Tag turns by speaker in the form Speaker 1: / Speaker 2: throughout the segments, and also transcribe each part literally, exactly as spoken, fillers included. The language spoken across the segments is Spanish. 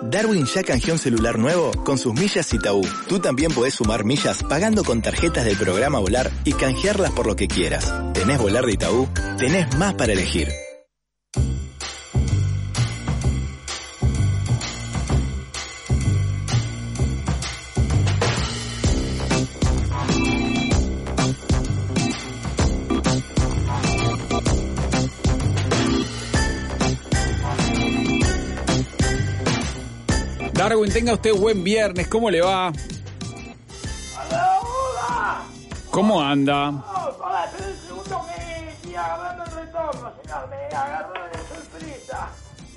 Speaker 1: Darwin ya canjeó un celular nuevo con sus millas Itaú. Tú también podés sumar millas pagando con tarjetas del programa Volar y canjearlas por lo que quieras. ¿Tenés Volar de Itaú? Tenés más para elegir.
Speaker 2: Darwin, tenga usted buen viernes. ¿Cómo le va?
Speaker 3: ¡Hola, hola!
Speaker 2: ¿Cómo anda?
Speaker 3: Oh, hola, pero el segundo me estoy agarrando el retorno, señor. Me agarró de sorpresa.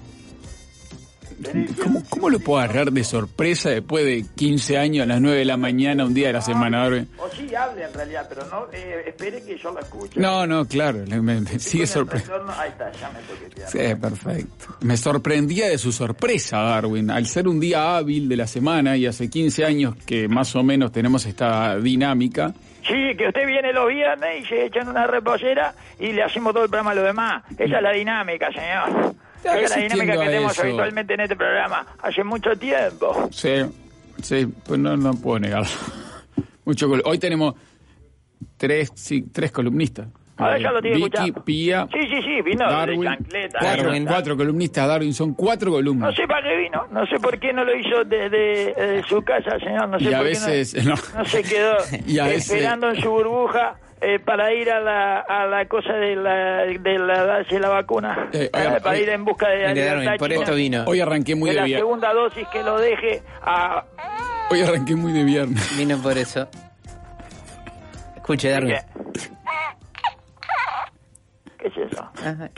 Speaker 2: ¿Cómo, ¿Cómo lo puedo agarrar de sorpresa después de quince años a las nueve de la mañana, un día de la semana, Darwin?
Speaker 3: O sí, hable en realidad, pero no eh, espere que yo lo escuche.
Speaker 2: No, no, claro, me, me sigue sorprendiendo.
Speaker 3: Ahí está, ya me toquetearon.
Speaker 2: Sí, perfecto. Me sorprendía de su sorpresa, Darwin. Al ser un día hábil de la semana y hace quince años que más o menos tenemos esta dinámica.
Speaker 3: Sí, que usted viene los viernes y se echan una reposera y le hacemos todo el programa a lo demás. Esa es la dinámica, señor. Esa es la dinámica que tenemos eso. habitualmente en este programa. Hace mucho tiempo.
Speaker 2: Sí, sí, pues no, no puedo negarlo. Mucho col- Hoy tenemos tres, sí, tres columnistas.
Speaker 3: A ver, ya lo tiene
Speaker 2: Vicky,
Speaker 3: escuchando.
Speaker 2: Pía,
Speaker 3: Sí, sí, sí, vino
Speaker 2: Darwin,
Speaker 3: de chancleta.
Speaker 2: Cuatro,
Speaker 3: ¿no?
Speaker 2: cuatro columnistas, Darwin, son cuatro columnas.
Speaker 3: No sé para qué vino, no sé por qué no lo hizo desde de, su casa, señor. No sé
Speaker 2: y a
Speaker 3: por
Speaker 2: veces,
Speaker 3: qué no,
Speaker 2: no.
Speaker 3: no se quedó
Speaker 2: y a veces,
Speaker 3: esperando en su burbuja. Eh, para ir a la a la cosa de la de la darse la vacuna,
Speaker 2: eh,
Speaker 3: eh,
Speaker 2: oiga,
Speaker 3: para
Speaker 2: oiga,
Speaker 3: ir en busca de la libertad
Speaker 4: por
Speaker 3: china,
Speaker 4: esto vino.
Speaker 2: Hoy arranqué muy
Speaker 3: de
Speaker 2: de
Speaker 3: la
Speaker 2: viernes.
Speaker 3: segunda dosis que lo deje a...
Speaker 2: Hoy arranqué muy de viernes.
Speaker 4: Vino por eso. Escuche, Darwin.
Speaker 3: ¿Qué es eso?
Speaker 4: Ajá.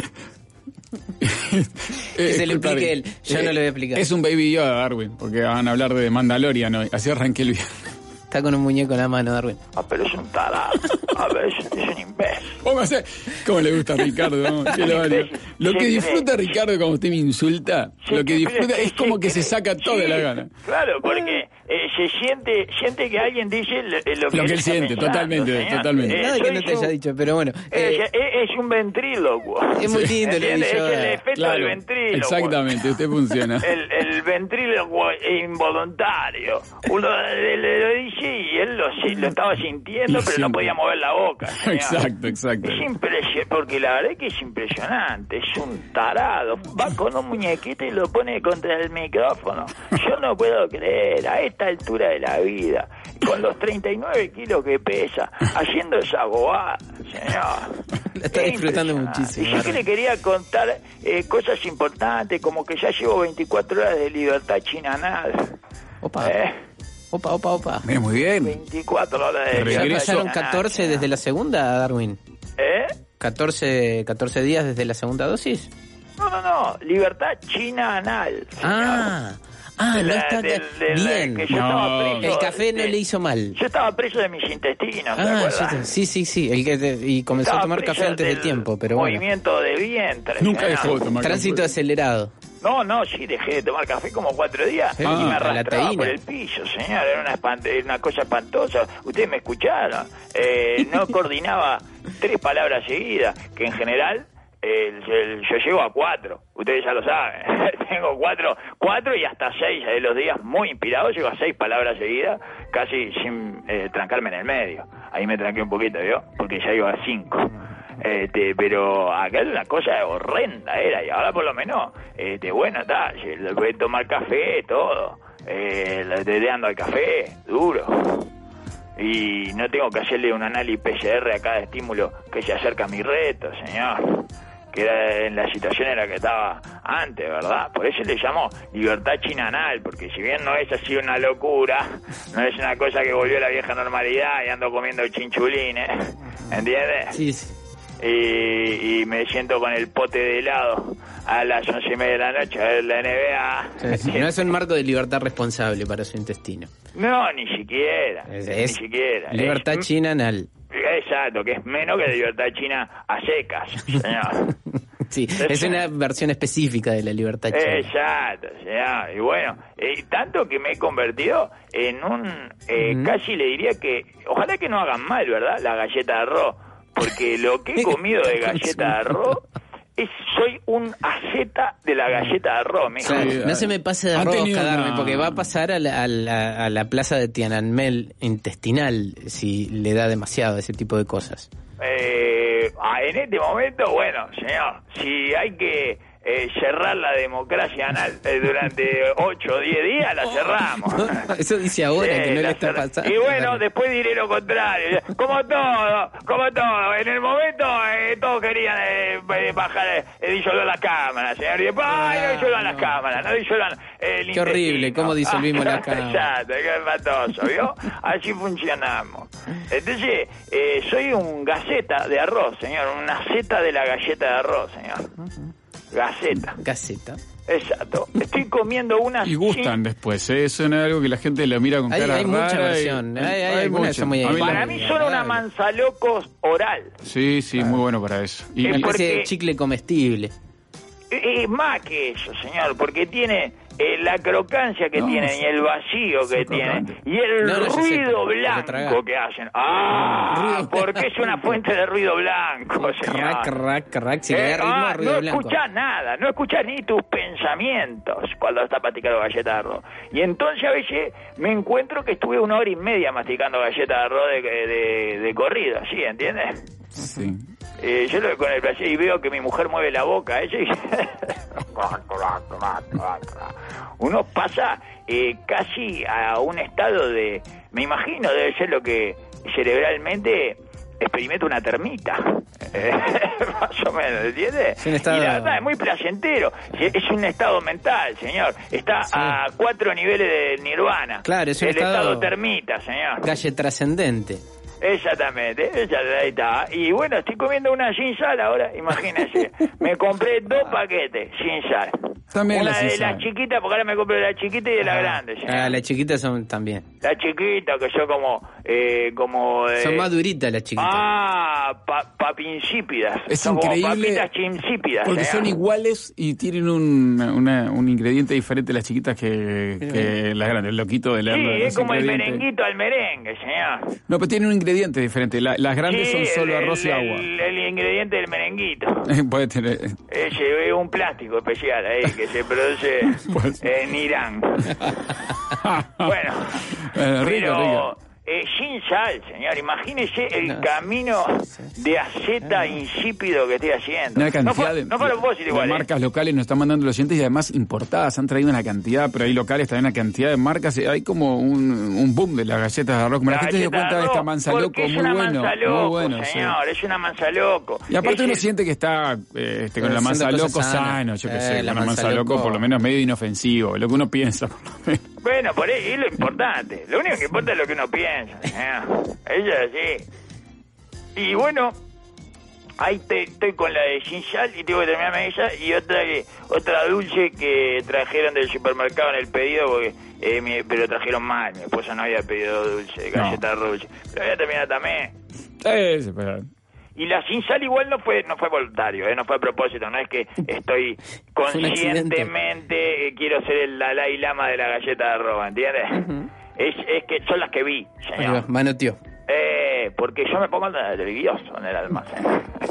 Speaker 2: eh,
Speaker 4: Que se lo
Speaker 2: escucha,
Speaker 4: explique él, yo
Speaker 2: eh,
Speaker 4: no lo voy a explicar.
Speaker 2: Es un Baby Yoda, Darwin, porque van a hablar de Mandalorian hoy. Así arranqué el viernes.
Speaker 4: Está con un muñeco en la mano, Darwin.
Speaker 3: Ah, pero es un tarado. A ver, es, es un imbécil.
Speaker 2: Póngase. ¿Cómo le gusta a Ricardo? ¿No? Qué lo valió. Lo que disfruta Ricardo cuando usted me insulta,
Speaker 3: Sí,
Speaker 2: lo que disfruta
Speaker 3: sí,
Speaker 2: es como
Speaker 3: sí,
Speaker 2: que se
Speaker 3: sí,
Speaker 2: saca todo de la
Speaker 3: sí,
Speaker 2: gana.
Speaker 3: Claro, porque eh, se siente siente que alguien dice lo, lo que,
Speaker 2: Lo que él
Speaker 3: está
Speaker 2: siente,
Speaker 3: pensando,
Speaker 2: totalmente,
Speaker 3: señor.
Speaker 2: totalmente.
Speaker 3: Eh,
Speaker 4: Nada que
Speaker 3: soy
Speaker 4: no te
Speaker 3: su-
Speaker 4: haya dicho, pero bueno.
Speaker 3: Eh,
Speaker 4: eh,
Speaker 3: es, es un ventrílocuo.
Speaker 4: Es muy lindo el
Speaker 3: ¿Entiende?
Speaker 4: Baby
Speaker 3: Es el
Speaker 4: Yoda.
Speaker 3: efecto
Speaker 2: Claro,
Speaker 3: del ventrílocuo.
Speaker 2: exactamente, usted funciona.
Speaker 3: El, el ventrílocuo involuntario. Uno le, le lo dice y él lo, si- lo estaba sintiendo,
Speaker 2: Lo
Speaker 3: pero
Speaker 2: siente.
Speaker 3: no podía mover la boca. señor.
Speaker 2: Exacto, exacto.
Speaker 3: Es impresionante, porque la verdad es que es impresionante, es un tarado, va con un muñequito y lo pone contra el micrófono. Yo no puedo creer, a esta altura de la vida, con los treinta y nueve kilos que pesa, haciendo esa bobada, señor.
Speaker 4: Lo está
Speaker 3: Es
Speaker 4: disfrutando
Speaker 3: impresionante.
Speaker 4: muchísimo,
Speaker 3: Y yo que
Speaker 4: Darwin.
Speaker 3: le quería contar eh, cosas importantes, como que ya llevo veinticuatro horas de libertad chinanal.
Speaker 4: Opa,
Speaker 3: ¿Eh?
Speaker 4: opa, opa, opa.
Speaker 2: Mira, muy bien.
Speaker 3: veinticuatro horas de
Speaker 2: Regreso.
Speaker 4: ¿Ya
Speaker 3: libertad
Speaker 4: pasaron
Speaker 3: chinanal,
Speaker 4: catorce desde la segunda, Darwin?
Speaker 3: ¿Eh?
Speaker 4: ¿catorce, catorce días desde la segunda dosis?
Speaker 3: No, no, no, libertad china anal.
Speaker 4: Ah, ah,
Speaker 3: De
Speaker 4: no
Speaker 3: la-
Speaker 4: está
Speaker 3: del- de la-
Speaker 4: bien.
Speaker 3: que yo
Speaker 2: No.
Speaker 3: estaba preso
Speaker 4: El café no
Speaker 3: de-
Speaker 4: le hizo mal.
Speaker 3: Yo estaba preso de mis intestinos, ¿te
Speaker 4: Ah,
Speaker 3: acuerdas?
Speaker 4: ya- sí, sí, sí. El que te- y comenzó
Speaker 3: Estaba
Speaker 4: a tomar
Speaker 3: preso
Speaker 4: café antes de
Speaker 3: del
Speaker 4: tiempo, pero bueno.
Speaker 3: movimiento de vientre.
Speaker 2: Nunca
Speaker 3: señor.
Speaker 2: dejó de tomar
Speaker 4: Tránsito
Speaker 2: café.
Speaker 4: acelerado.
Speaker 3: No, no, sí, dejé de tomar café como cuatro días
Speaker 4: Sí,
Speaker 3: y me
Speaker 4: ah,
Speaker 3: arrastraba
Speaker 4: la teína.
Speaker 3: por el piso, señor. Era una, espant- una cosa espantosa. Ustedes me escucharon. Eh, no coordinaba tres palabras seguidas, que en general eh, el- yo llego a cuatro. Ustedes ya lo saben. Tengo cuatro, cuatro y hasta seis de los días muy inspirados. Llego a seis palabras seguidas, casi sin eh, trancarme en el medio. Ahí me tranqué un poquito, ¿vio? Porque ya iba a cinco. Este, pero acá era una cosa horrenda, era, y ahora por lo menos, este, bueno, está, le voy a tomar café, todo, eh, le estoy dando al café, duro, y no tengo que hacerle un análisis P C R a cada estímulo que se acerca a mi reto, señor, que era en la situación en la que estaba antes, ¿verdad? Por eso le llamo libertad chinanal, porque si bien no es así una locura, no es una cosa que volvió a la vieja normalidad y ando comiendo chinchulines, ¿entiendes?
Speaker 4: Sí, sí.
Speaker 3: Y, y me siento con el pote de helado a las once y media de la noche a ver la N B A.
Speaker 4: Sí, sí. No es un marco de libertad responsable para su intestino.
Speaker 3: No, ni siquiera.
Speaker 4: Es,
Speaker 3: ni
Speaker 4: es
Speaker 3: siquiera.
Speaker 4: libertad
Speaker 3: Es-
Speaker 4: china anal.
Speaker 3: Exacto, que es menos que libertad china a secas, señor.
Speaker 4: Sí, es una versión específica de la libertad china.
Speaker 3: Exacto, señor. Y bueno, eh, tanto que me he convertido en un... Eh,
Speaker 4: Ujú.
Speaker 3: Casi le diría que... Ojalá que no hagan mal, ¿verdad? La galleta de arroz. Porque lo que he comido de galleta de arroz... es, soy un asceta de la galleta de arroz, mijo.
Speaker 4: Claro,
Speaker 2: Sí,
Speaker 4: no se me pase de
Speaker 2: han
Speaker 4: rosca,
Speaker 2: tenido
Speaker 4: Darwin,
Speaker 2: una-
Speaker 4: porque va a pasar a la, a la, a la plaza de Tiananmen intestinal si le da demasiado ese tipo de cosas.
Speaker 3: Eh, ah, en este momento, bueno, señor, si hay que eh, cerrar la democracia anal eh, durante ocho o diez días, la cerramos.
Speaker 4: Eso dice ahora,
Speaker 3: Sí,
Speaker 4: que no
Speaker 3: la
Speaker 4: le está
Speaker 3: cerra-
Speaker 4: pasando.
Speaker 3: Y bueno, después diré lo contrario. Como todo, como todo. En el momento eh, todos querían eh, eh, bajar, eh, disolver las cámaras, señor. Y después, ay, no disuelvan las cámaras, no disuelvan eh, el
Speaker 4: Qué horrible,
Speaker 3: intestino.
Speaker 4: cómo disolvimos la cámara.
Speaker 3: Exacto, qué espantoso, ¿vio? Así funcionamos. Entonces, eh, soy un gaceta de arroz, señor. Una zeta de la galleta de arroz, señor. Gaceta.
Speaker 4: Gaceta.
Speaker 3: Exacto. Estoy comiendo una...
Speaker 2: Y gustan después, ¿eh? Eso no es algo que la gente lo mira con
Speaker 4: Hay-
Speaker 2: cara
Speaker 4: hay mucha
Speaker 2: rara y-
Speaker 4: versión, hay- hay algunas que son muy
Speaker 2: A mí
Speaker 3: Para
Speaker 2: la-
Speaker 3: mí son una manzalocos oral.
Speaker 2: Sí, sí, muy bueno para eso. Y,
Speaker 3: Es
Speaker 4: Una
Speaker 2: y-
Speaker 3: porque-
Speaker 4: especie de chicle comestible.
Speaker 3: Es más que eso, señor, porque tiene eh, la crocancia que
Speaker 2: No,
Speaker 3: tiene
Speaker 2: sí.
Speaker 3: y el vacío que
Speaker 2: Sí,
Speaker 3: tiene
Speaker 2: crocante.
Speaker 3: y el
Speaker 4: No, no, yo sé,
Speaker 3: ruido
Speaker 4: pero- pero
Speaker 3: blanco
Speaker 4: tragar.
Speaker 3: que hacen. ¡Ah!
Speaker 4: Ruido
Speaker 3: Porque es una fuente de ruido blanco, señor.
Speaker 4: Crack, crack, crack. Si le
Speaker 3: Eh,
Speaker 4: da ritmo,
Speaker 3: ah,
Speaker 4: ruido
Speaker 3: no
Speaker 4: blanco.
Speaker 3: escuchás nada, no escuchás ni tus pensamientos cuando estás masticando galleta de arroz. Y entonces a veces me encuentro que estuve una hora y media masticando galleta de arroz de, de, de corrido, ¿sí? ¿Entiendes?
Speaker 2: sí.
Speaker 3: Eh, yo lo con el placer y veo que mi mujer mueve la boca, ella y... uno pasa eh, casi a un estado de, me imagino, debe ser lo que cerebralmente experimenta una termita, eh, más o menos, ¿entiendes?
Speaker 4: Es un estado-
Speaker 3: Y la verdad es muy placentero, es un estado mental, señor, está
Speaker 4: Sí.
Speaker 3: a cuatro niveles de nirvana.
Speaker 4: Claro, es un
Speaker 3: el
Speaker 4: estado-
Speaker 3: estado termita, señor.
Speaker 4: Galle trascendente.
Speaker 3: Exactamente, esa, ahí está. Y bueno, estoy comiendo una sin sal ahora, imagínense. Me compré dos paquetes sin sal.
Speaker 2: También
Speaker 3: una
Speaker 2: la sin
Speaker 3: de
Speaker 2: sal.
Speaker 3: las chiquitas, porque ahora me compré la chiquita y de la grande. señor.
Speaker 4: Ah, las chiquitas son también.
Speaker 3: La chiquita, que son como... Eh, como eh,
Speaker 4: Son más duritas las chiquitas.
Speaker 3: Ah, pa, papinsípidas.
Speaker 2: Es
Speaker 3: Son como
Speaker 2: increíble
Speaker 3: papitas chinsípidas.
Speaker 2: porque
Speaker 3: señor.
Speaker 2: son iguales y tienen un, una- un ingrediente diferente las chiquitas que, que las grandes. El loquito de la
Speaker 3: Sí,
Speaker 2: de
Speaker 3: es
Speaker 2: los
Speaker 3: como el
Speaker 2: ingredientes.
Speaker 3: merenguito al merengue, señor.
Speaker 2: No, pero tienen un ingrediente diferente. La- las grandes
Speaker 3: Sí,
Speaker 2: son solo
Speaker 3: el-
Speaker 2: arroz y
Speaker 3: el-
Speaker 2: agua.
Speaker 3: El, el ingrediente del merenguito.
Speaker 2: Puede tener.
Speaker 3: Ese es un plástico especial ahí que se produce
Speaker 2: Pues-
Speaker 3: en Irán. Bueno,
Speaker 2: Eh, rico,
Speaker 3: pero
Speaker 2: rico.
Speaker 3: eh, sin sal, señor. Imagínese el
Speaker 4: No.
Speaker 3: camino de aceta insípido que estoy haciendo.
Speaker 2: Una
Speaker 3: no
Speaker 2: cantidad
Speaker 3: fue,
Speaker 2: de,
Speaker 3: no fue a propósito
Speaker 2: de
Speaker 3: igual. ¿eh?
Speaker 2: marcas locales nos están mandando los oyentes y además importadas. Han traído una cantidad, pero hay locales también una cantidad de marcas. Hay como un, un boom de las galletas de arroz. Como la, gente se dio
Speaker 3: galleta
Speaker 2: cuenta de esta
Speaker 3: arroz,
Speaker 2: manza
Speaker 3: porque
Speaker 2: loco,
Speaker 3: es
Speaker 2: muy
Speaker 3: una
Speaker 2: bueno.
Speaker 3: manza loco,
Speaker 2: muy bueno, sí.
Speaker 3: señor. Es una manza loco.
Speaker 2: Y aparte
Speaker 3: Es
Speaker 2: uno
Speaker 3: el-
Speaker 2: siente que está eh, este, con
Speaker 4: Pero
Speaker 2: la manza
Speaker 4: haciendo
Speaker 2: loco
Speaker 4: cosas sanas.
Speaker 2: sano, yo qué
Speaker 4: Eh,
Speaker 2: sé,
Speaker 4: la
Speaker 2: con la manza
Speaker 4: manza
Speaker 2: loco
Speaker 4: loco.
Speaker 2: por lo menos medio inofensivo, lo que uno piensa por lo menos.
Speaker 3: Bueno, por ahí es lo importante. Lo único que importa es lo que uno piensa. señor. Ella es así. Y bueno, ahí te- estoy con la de sin sal y tengo que terminarme esa y otra que otra dulce que trajeron del supermercado en el pedido porque eh, mi- pero trajeron mal. Mi esposa no había pedido dulce,
Speaker 2: No.
Speaker 3: galleta dulce. Pero voy a terminar también.
Speaker 2: Eh, sí, pero-
Speaker 3: Y la sin sal igual no fue no fue voluntario, ¿eh? No fue a propósito, no es que estoy
Speaker 4: Fue un accidente.
Speaker 3: conscientemente eh, quiero ser el Dalai Lama de la galleta de arroba, ¿entiendes? es, es que son las que vi,
Speaker 4: Ahí
Speaker 3: señor.
Speaker 4: va, manoteó.
Speaker 3: Eh, porque yo me pongo nervioso en el almacén.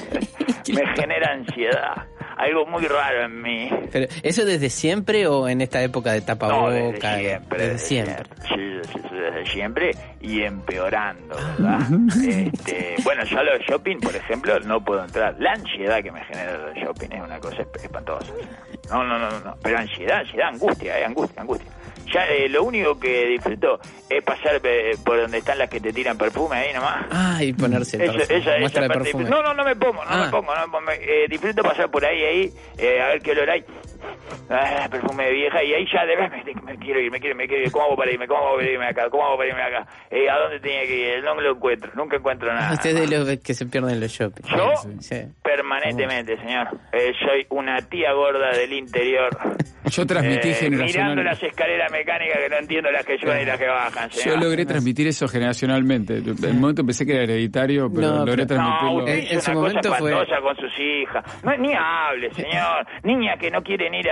Speaker 3: Me genera ansiedad. Algo muy raro en mí.
Speaker 4: Pero, ¿eso desde siempre o en esta época de
Speaker 3: No,
Speaker 4: tapaboca?
Speaker 3: desde siempre.
Speaker 4: Desde siempre.
Speaker 3: Sí, sí, sí, desde siempre y empeorando, ¿verdad? este, bueno, yo a los shopping, por ejemplo, no puedo entrar. La ansiedad que me genera el shopping es una cosa esp- espantosa. No, no, no, no, no. Pero ansiedad, ansiedad, angustia, eh, angustia, angustia. Ya eh, lo único que disfruto es pasar eh, por donde están las que te tiran perfume ahí nomás.
Speaker 4: Ah, y ponerse el
Speaker 3: Eso-
Speaker 4: perfume.
Speaker 3: esa,
Speaker 4: Muestra
Speaker 3: esa
Speaker 4: de
Speaker 3: parte
Speaker 4: perfume.
Speaker 3: disfruto. No, no, no me pongo, no
Speaker 4: Ah.
Speaker 3: me pongo, no me pongo. Me- eh, disfruto pasar por ahí, ahí, eh, a ver qué olor hay. Ah, perfume de vieja, y ahí ya de vez me, me quiero ir, me quiero, me quiero ir. ¿Cómo hago para irme? ¿Cómo hago para irme acá? ¿Cómo hago para irme acá? Eh, ¿A dónde tenía que ir? No me lo encuentro, nunca encuentro nada.
Speaker 4: Ah, usted es de los que se pierden en los shopping.
Speaker 3: Yo,
Speaker 4: Sí.
Speaker 3: permanentemente, señor. Eh, soy una tía gorda del interior.
Speaker 2: Yo transmití
Speaker 3: Eh,
Speaker 2: generacional-
Speaker 3: mirando las escaleras mecánicas que no entiendo las que suben y las que bajan,
Speaker 2: Yo
Speaker 3: señor.
Speaker 2: logré transmitir eso generacionalmente. En el momento pensé que era hereditario, pero
Speaker 4: No,
Speaker 2: logré
Speaker 4: pero-
Speaker 3: No,
Speaker 2: transmitirlo.
Speaker 3: usted
Speaker 4: En-
Speaker 3: hizo
Speaker 4: en su
Speaker 3: una cosa
Speaker 4: momento fue-
Speaker 3: espantosa con sus hijas. No, ni hable, señor. Niña que no quieren ir a,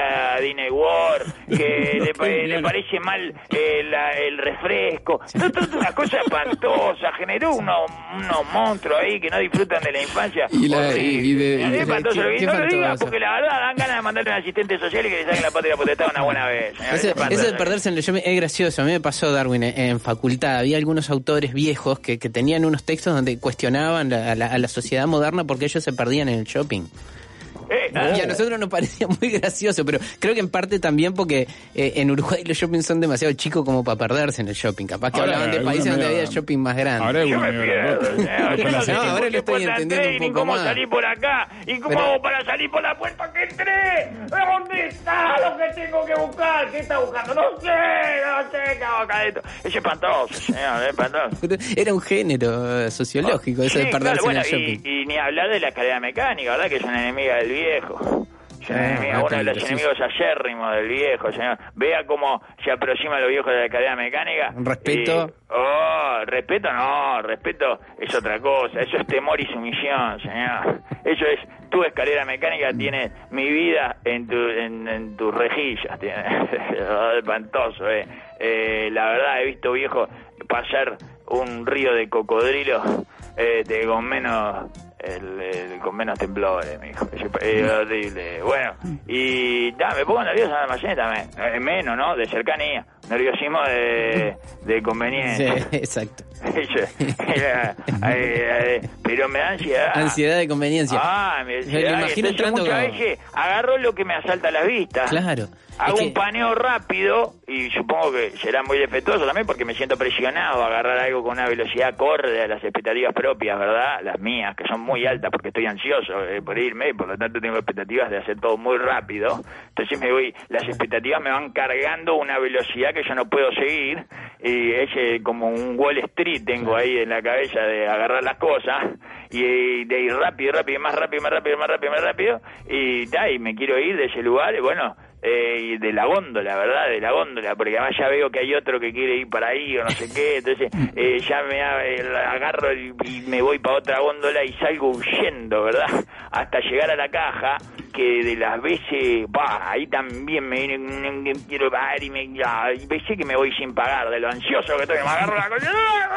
Speaker 3: a Disney World, que le, le parece mal eh, la, el refresco, toda una cosa espantosa, generó unos, unos monstruos ahí que no disfrutan de la infancia.
Speaker 2: Y la, y, y de,
Speaker 3: es espantoso,
Speaker 4: ¿qué, qué
Speaker 3: no lo
Speaker 4: faltó
Speaker 3: digas,
Speaker 4: eso?
Speaker 3: porque la verdad dan ganas de mandarle un asistente social y que le saquen la patria potestad una buena vez. Señor.
Speaker 4: Eso, eso de perderse en el shopping es gracioso. A mí me pasó, Darwin, en, en facultad. Había algunos autores viejos que, que tenían unos textos donde cuestionaban la, a, la, a la sociedad moderna porque ellos se perdían en el shopping.
Speaker 3: Eh,
Speaker 4: Y a nosotros nos parecía muy gracioso, pero creo que en parte también porque eh, en Uruguay los shoppings son demasiado chicos como para perderse en el shopping. Capaz que
Speaker 2: Ahora,
Speaker 4: hablaban de países donde
Speaker 2: medio-
Speaker 4: había shopping más grandes.
Speaker 2: Ahora es
Speaker 3: yo
Speaker 2: una
Speaker 3: me
Speaker 2: medio
Speaker 3: pierdo,
Speaker 2: grandote.
Speaker 3: señor. Yo no sé
Speaker 4: No, ahora
Speaker 3: cómo
Speaker 4: lo
Speaker 3: se
Speaker 4: estoy
Speaker 3: puerta
Speaker 4: entendiendo
Speaker 3: entré,
Speaker 4: un
Speaker 3: ni
Speaker 4: poco
Speaker 3: cómo
Speaker 4: más.
Speaker 3: salir por acá, y cómo
Speaker 4: Pero-
Speaker 3: hago para salir por la puerta que entré. ¿Dónde está lo que tengo que buscar? ¿Qué está buscando? No sé, no sé qué hago acá adentro. Es espantoso, señor, es espantoso.
Speaker 4: Era un género eh, sociológico eso
Speaker 3: Sí,
Speaker 4: de perderse
Speaker 3: claro, bueno,
Speaker 4: en el shopping.
Speaker 3: y, y ni hablar de la escalera mecánica, ¿verdad? Que es una enemiga del viejo. Es una
Speaker 4: Ah,
Speaker 3: enemiga,
Speaker 4: ah,
Speaker 3: uno de los
Speaker 4: peligrosísimo.
Speaker 3: enemigos acérrimos del viejo, señor. Vea cómo se aproximan los viejos de la escalera mecánica.
Speaker 4: Respeto.
Speaker 3: Y- oh, respeto no, respeto es otra cosa. Eso es temor y sumisión, señor. Eso es, tu escalera mecánica tiene mi vida en, tu, en, en tus rejillas. Tiene. Espantoso, eh. eh. La verdad, he visto viejo pasar un río de cocodrilos eh, de, con menos... El, el, con menos temblores, mijo. Es, es horrible. Bueno, y ya, me pongo nervioso en el almacén también. Eh, menos, ¿no? De cercanía. Nerviosismo de, de conveniencia.
Speaker 4: Sí, exacto.
Speaker 3: Era, eh, eh, pero me da ansiedad.
Speaker 4: Ansiedad de conveniencia.
Speaker 3: Ah, me da
Speaker 4: Yo le
Speaker 3: ansiedad.
Speaker 4: imagino
Speaker 3: Entonces
Speaker 4: entrando
Speaker 3: muchas
Speaker 4: con-
Speaker 3: veces agarro lo que me asalta a la vista.
Speaker 4: Claro.
Speaker 3: Hago
Speaker 4: Es que-
Speaker 3: un paneo rápido y supongo que será muy defectuoso también porque me siento presionado a agarrar algo con una velocidad acorde a las expectativas propias, ¿verdad? Las mías, que son muy altas porque estoy ansioso eh, por irme y por lo tanto tengo expectativas de hacer todo muy rápido. Entonces me voy, las expectativas me van cargando una velocidad que yo no puedo seguir y ese como un Wall Street tengo ahí en la cabeza de agarrar las cosas y de ir rápido, rápido, más rápido, más rápido, más rápido, más rápido y, ta, y me quiero ir de ese lugar y bueno... Eh, de la góndola, ¿verdad? De la góndola, porque además ya veo que hay otro que quiere ir para ahí o no sé qué, entonces eh, ya me eh, agarro y, y me voy para otra góndola y salgo huyendo, ¿verdad? Hasta llegar a la caja, que de las veces, bah, ahí también me viene, quiero pagar y me, ya, y veces que me voy sin pagar, de lo ansioso que estoy, me agarro la cosa,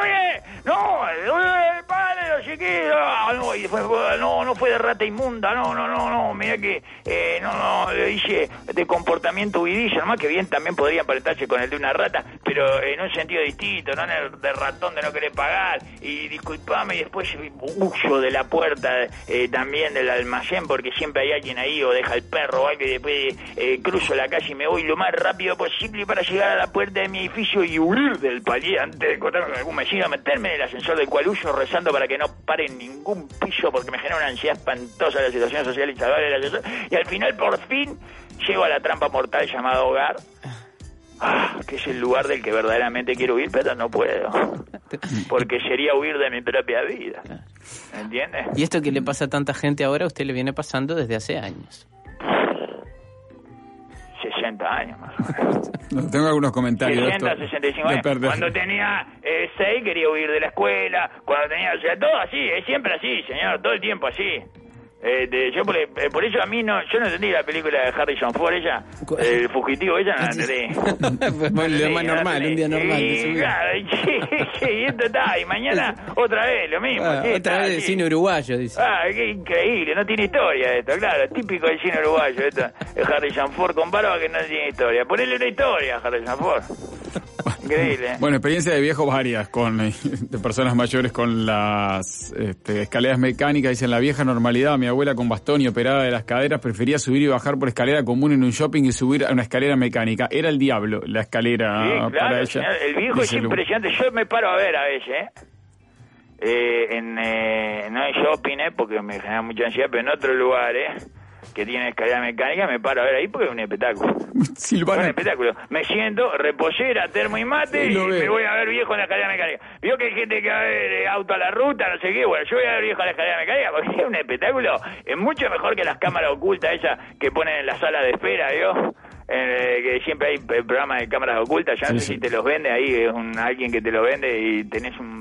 Speaker 3: no, no, no, padre, no sé qué, no, no, y después, no, no fue de rata inmunda, no, no, no, no, mira que, eh, no, no, le dije de comportamiento huidillo, nomás que bien también podría emparentarse con el de una rata, pero en un sentido distinto, no en el de ratón de no querer pagar, y disculpame, y después huyo de la puerta eh, también del almacén, porque siempre hay alguien ahí, o deja el perro o algo, y después eh, cruzo la calle y me voy lo más rápido posible para llegar a la puerta de mi edificio y huir del palier antes de encontrarme con algún vecino, meterme en el ascensor del cual huyo rezando para que no pare en ningún piso, porque me genera una ansiedad espantosa la situación social y salvar el ascensor, y al final por fin llego a la trampa mortal llamada hogar, ah, que es el lugar del que verdaderamente quiero huir, pero no puedo, porque sería huir de mi propia vida, ¿entiendes?
Speaker 4: Y esto que le pasa a tanta gente ahora, a usted le viene pasando desde hace años.
Speaker 3: sesenta años más o menos.
Speaker 2: No, tengo algunos comentarios. de
Speaker 3: sesenta,
Speaker 2: esto,
Speaker 3: sesenta y cinco
Speaker 2: de
Speaker 3: años.
Speaker 2: perder.
Speaker 3: Cuando tenía eh, seis quería huir de la escuela, cuando tenía, o sea, todo así, es siempre así, señor, todo el tiempo así. Eh, de, yo por, eh, por eso a mí no, yo no entendí la película de Harrison Ford, ella,
Speaker 4: ¿Cuál?
Speaker 3: el fugitivo, ella no la entendí.
Speaker 4: Bueno, el día más
Speaker 3: Sí,
Speaker 4: normal, un día normal. de su
Speaker 3: Y,
Speaker 4: vida.
Speaker 3: claro, y, sí, sí, y esto está, y mañana otra vez lo mismo.
Speaker 4: Ah,
Speaker 3: sí,
Speaker 4: otra
Speaker 3: está,
Speaker 4: vez de
Speaker 3: sí.
Speaker 4: cine uruguayo, dice.
Speaker 3: Ah, qué increíble, no tiene historia esto, claro, típico del cine uruguayo esto, el Harrison Ford con barba que no tiene historia. Ponele una historia a Harrison Ford. Increíble.
Speaker 2: Bueno, experiencia de viejos varias, con eh, de personas mayores con las este, escaleras mecánicas. Dicen, la vieja normalidad, mi abuela con bastón y operada de las caderas prefería subir y bajar por escalera común en un shopping y subir a una escalera mecánica. Era el diablo la escalera
Speaker 3: Sí,
Speaker 2: para
Speaker 3: claro,
Speaker 2: ella.
Speaker 3: señor, el viejo es
Speaker 2: Dice Lu.
Speaker 3: impresionante. Yo me paro a ver a veces, ¿eh? Eh, en, eh, no en shopping, ¿eh? Porque me genera mucha ansiedad, pero en otros lugares que tienen escalera mecánica me paro a ver ahí porque es un espectáculo.
Speaker 2: Silvana.
Speaker 3: Es un espectáculo. Me siento, reposera, termo y mate
Speaker 2: Y
Speaker 3: y
Speaker 2: lo ve.
Speaker 3: me voy a ver viejo en la escalera mecánica. Vio que hay gente que va a ver eh, auto a la ruta, no sé qué. Bueno, yo voy a ver viejo en la escalera mecánica porque es un espectáculo. Es mucho mejor que las cámaras ocultas esas que ponen en la sala de espera, ¿vio? Eh, que siempre hay eh, programas de cámaras ocultas. Ya no
Speaker 2: Sí,
Speaker 3: sé
Speaker 2: sí.
Speaker 3: si te los vende ahí, es un, alguien que te lo vende y tenés un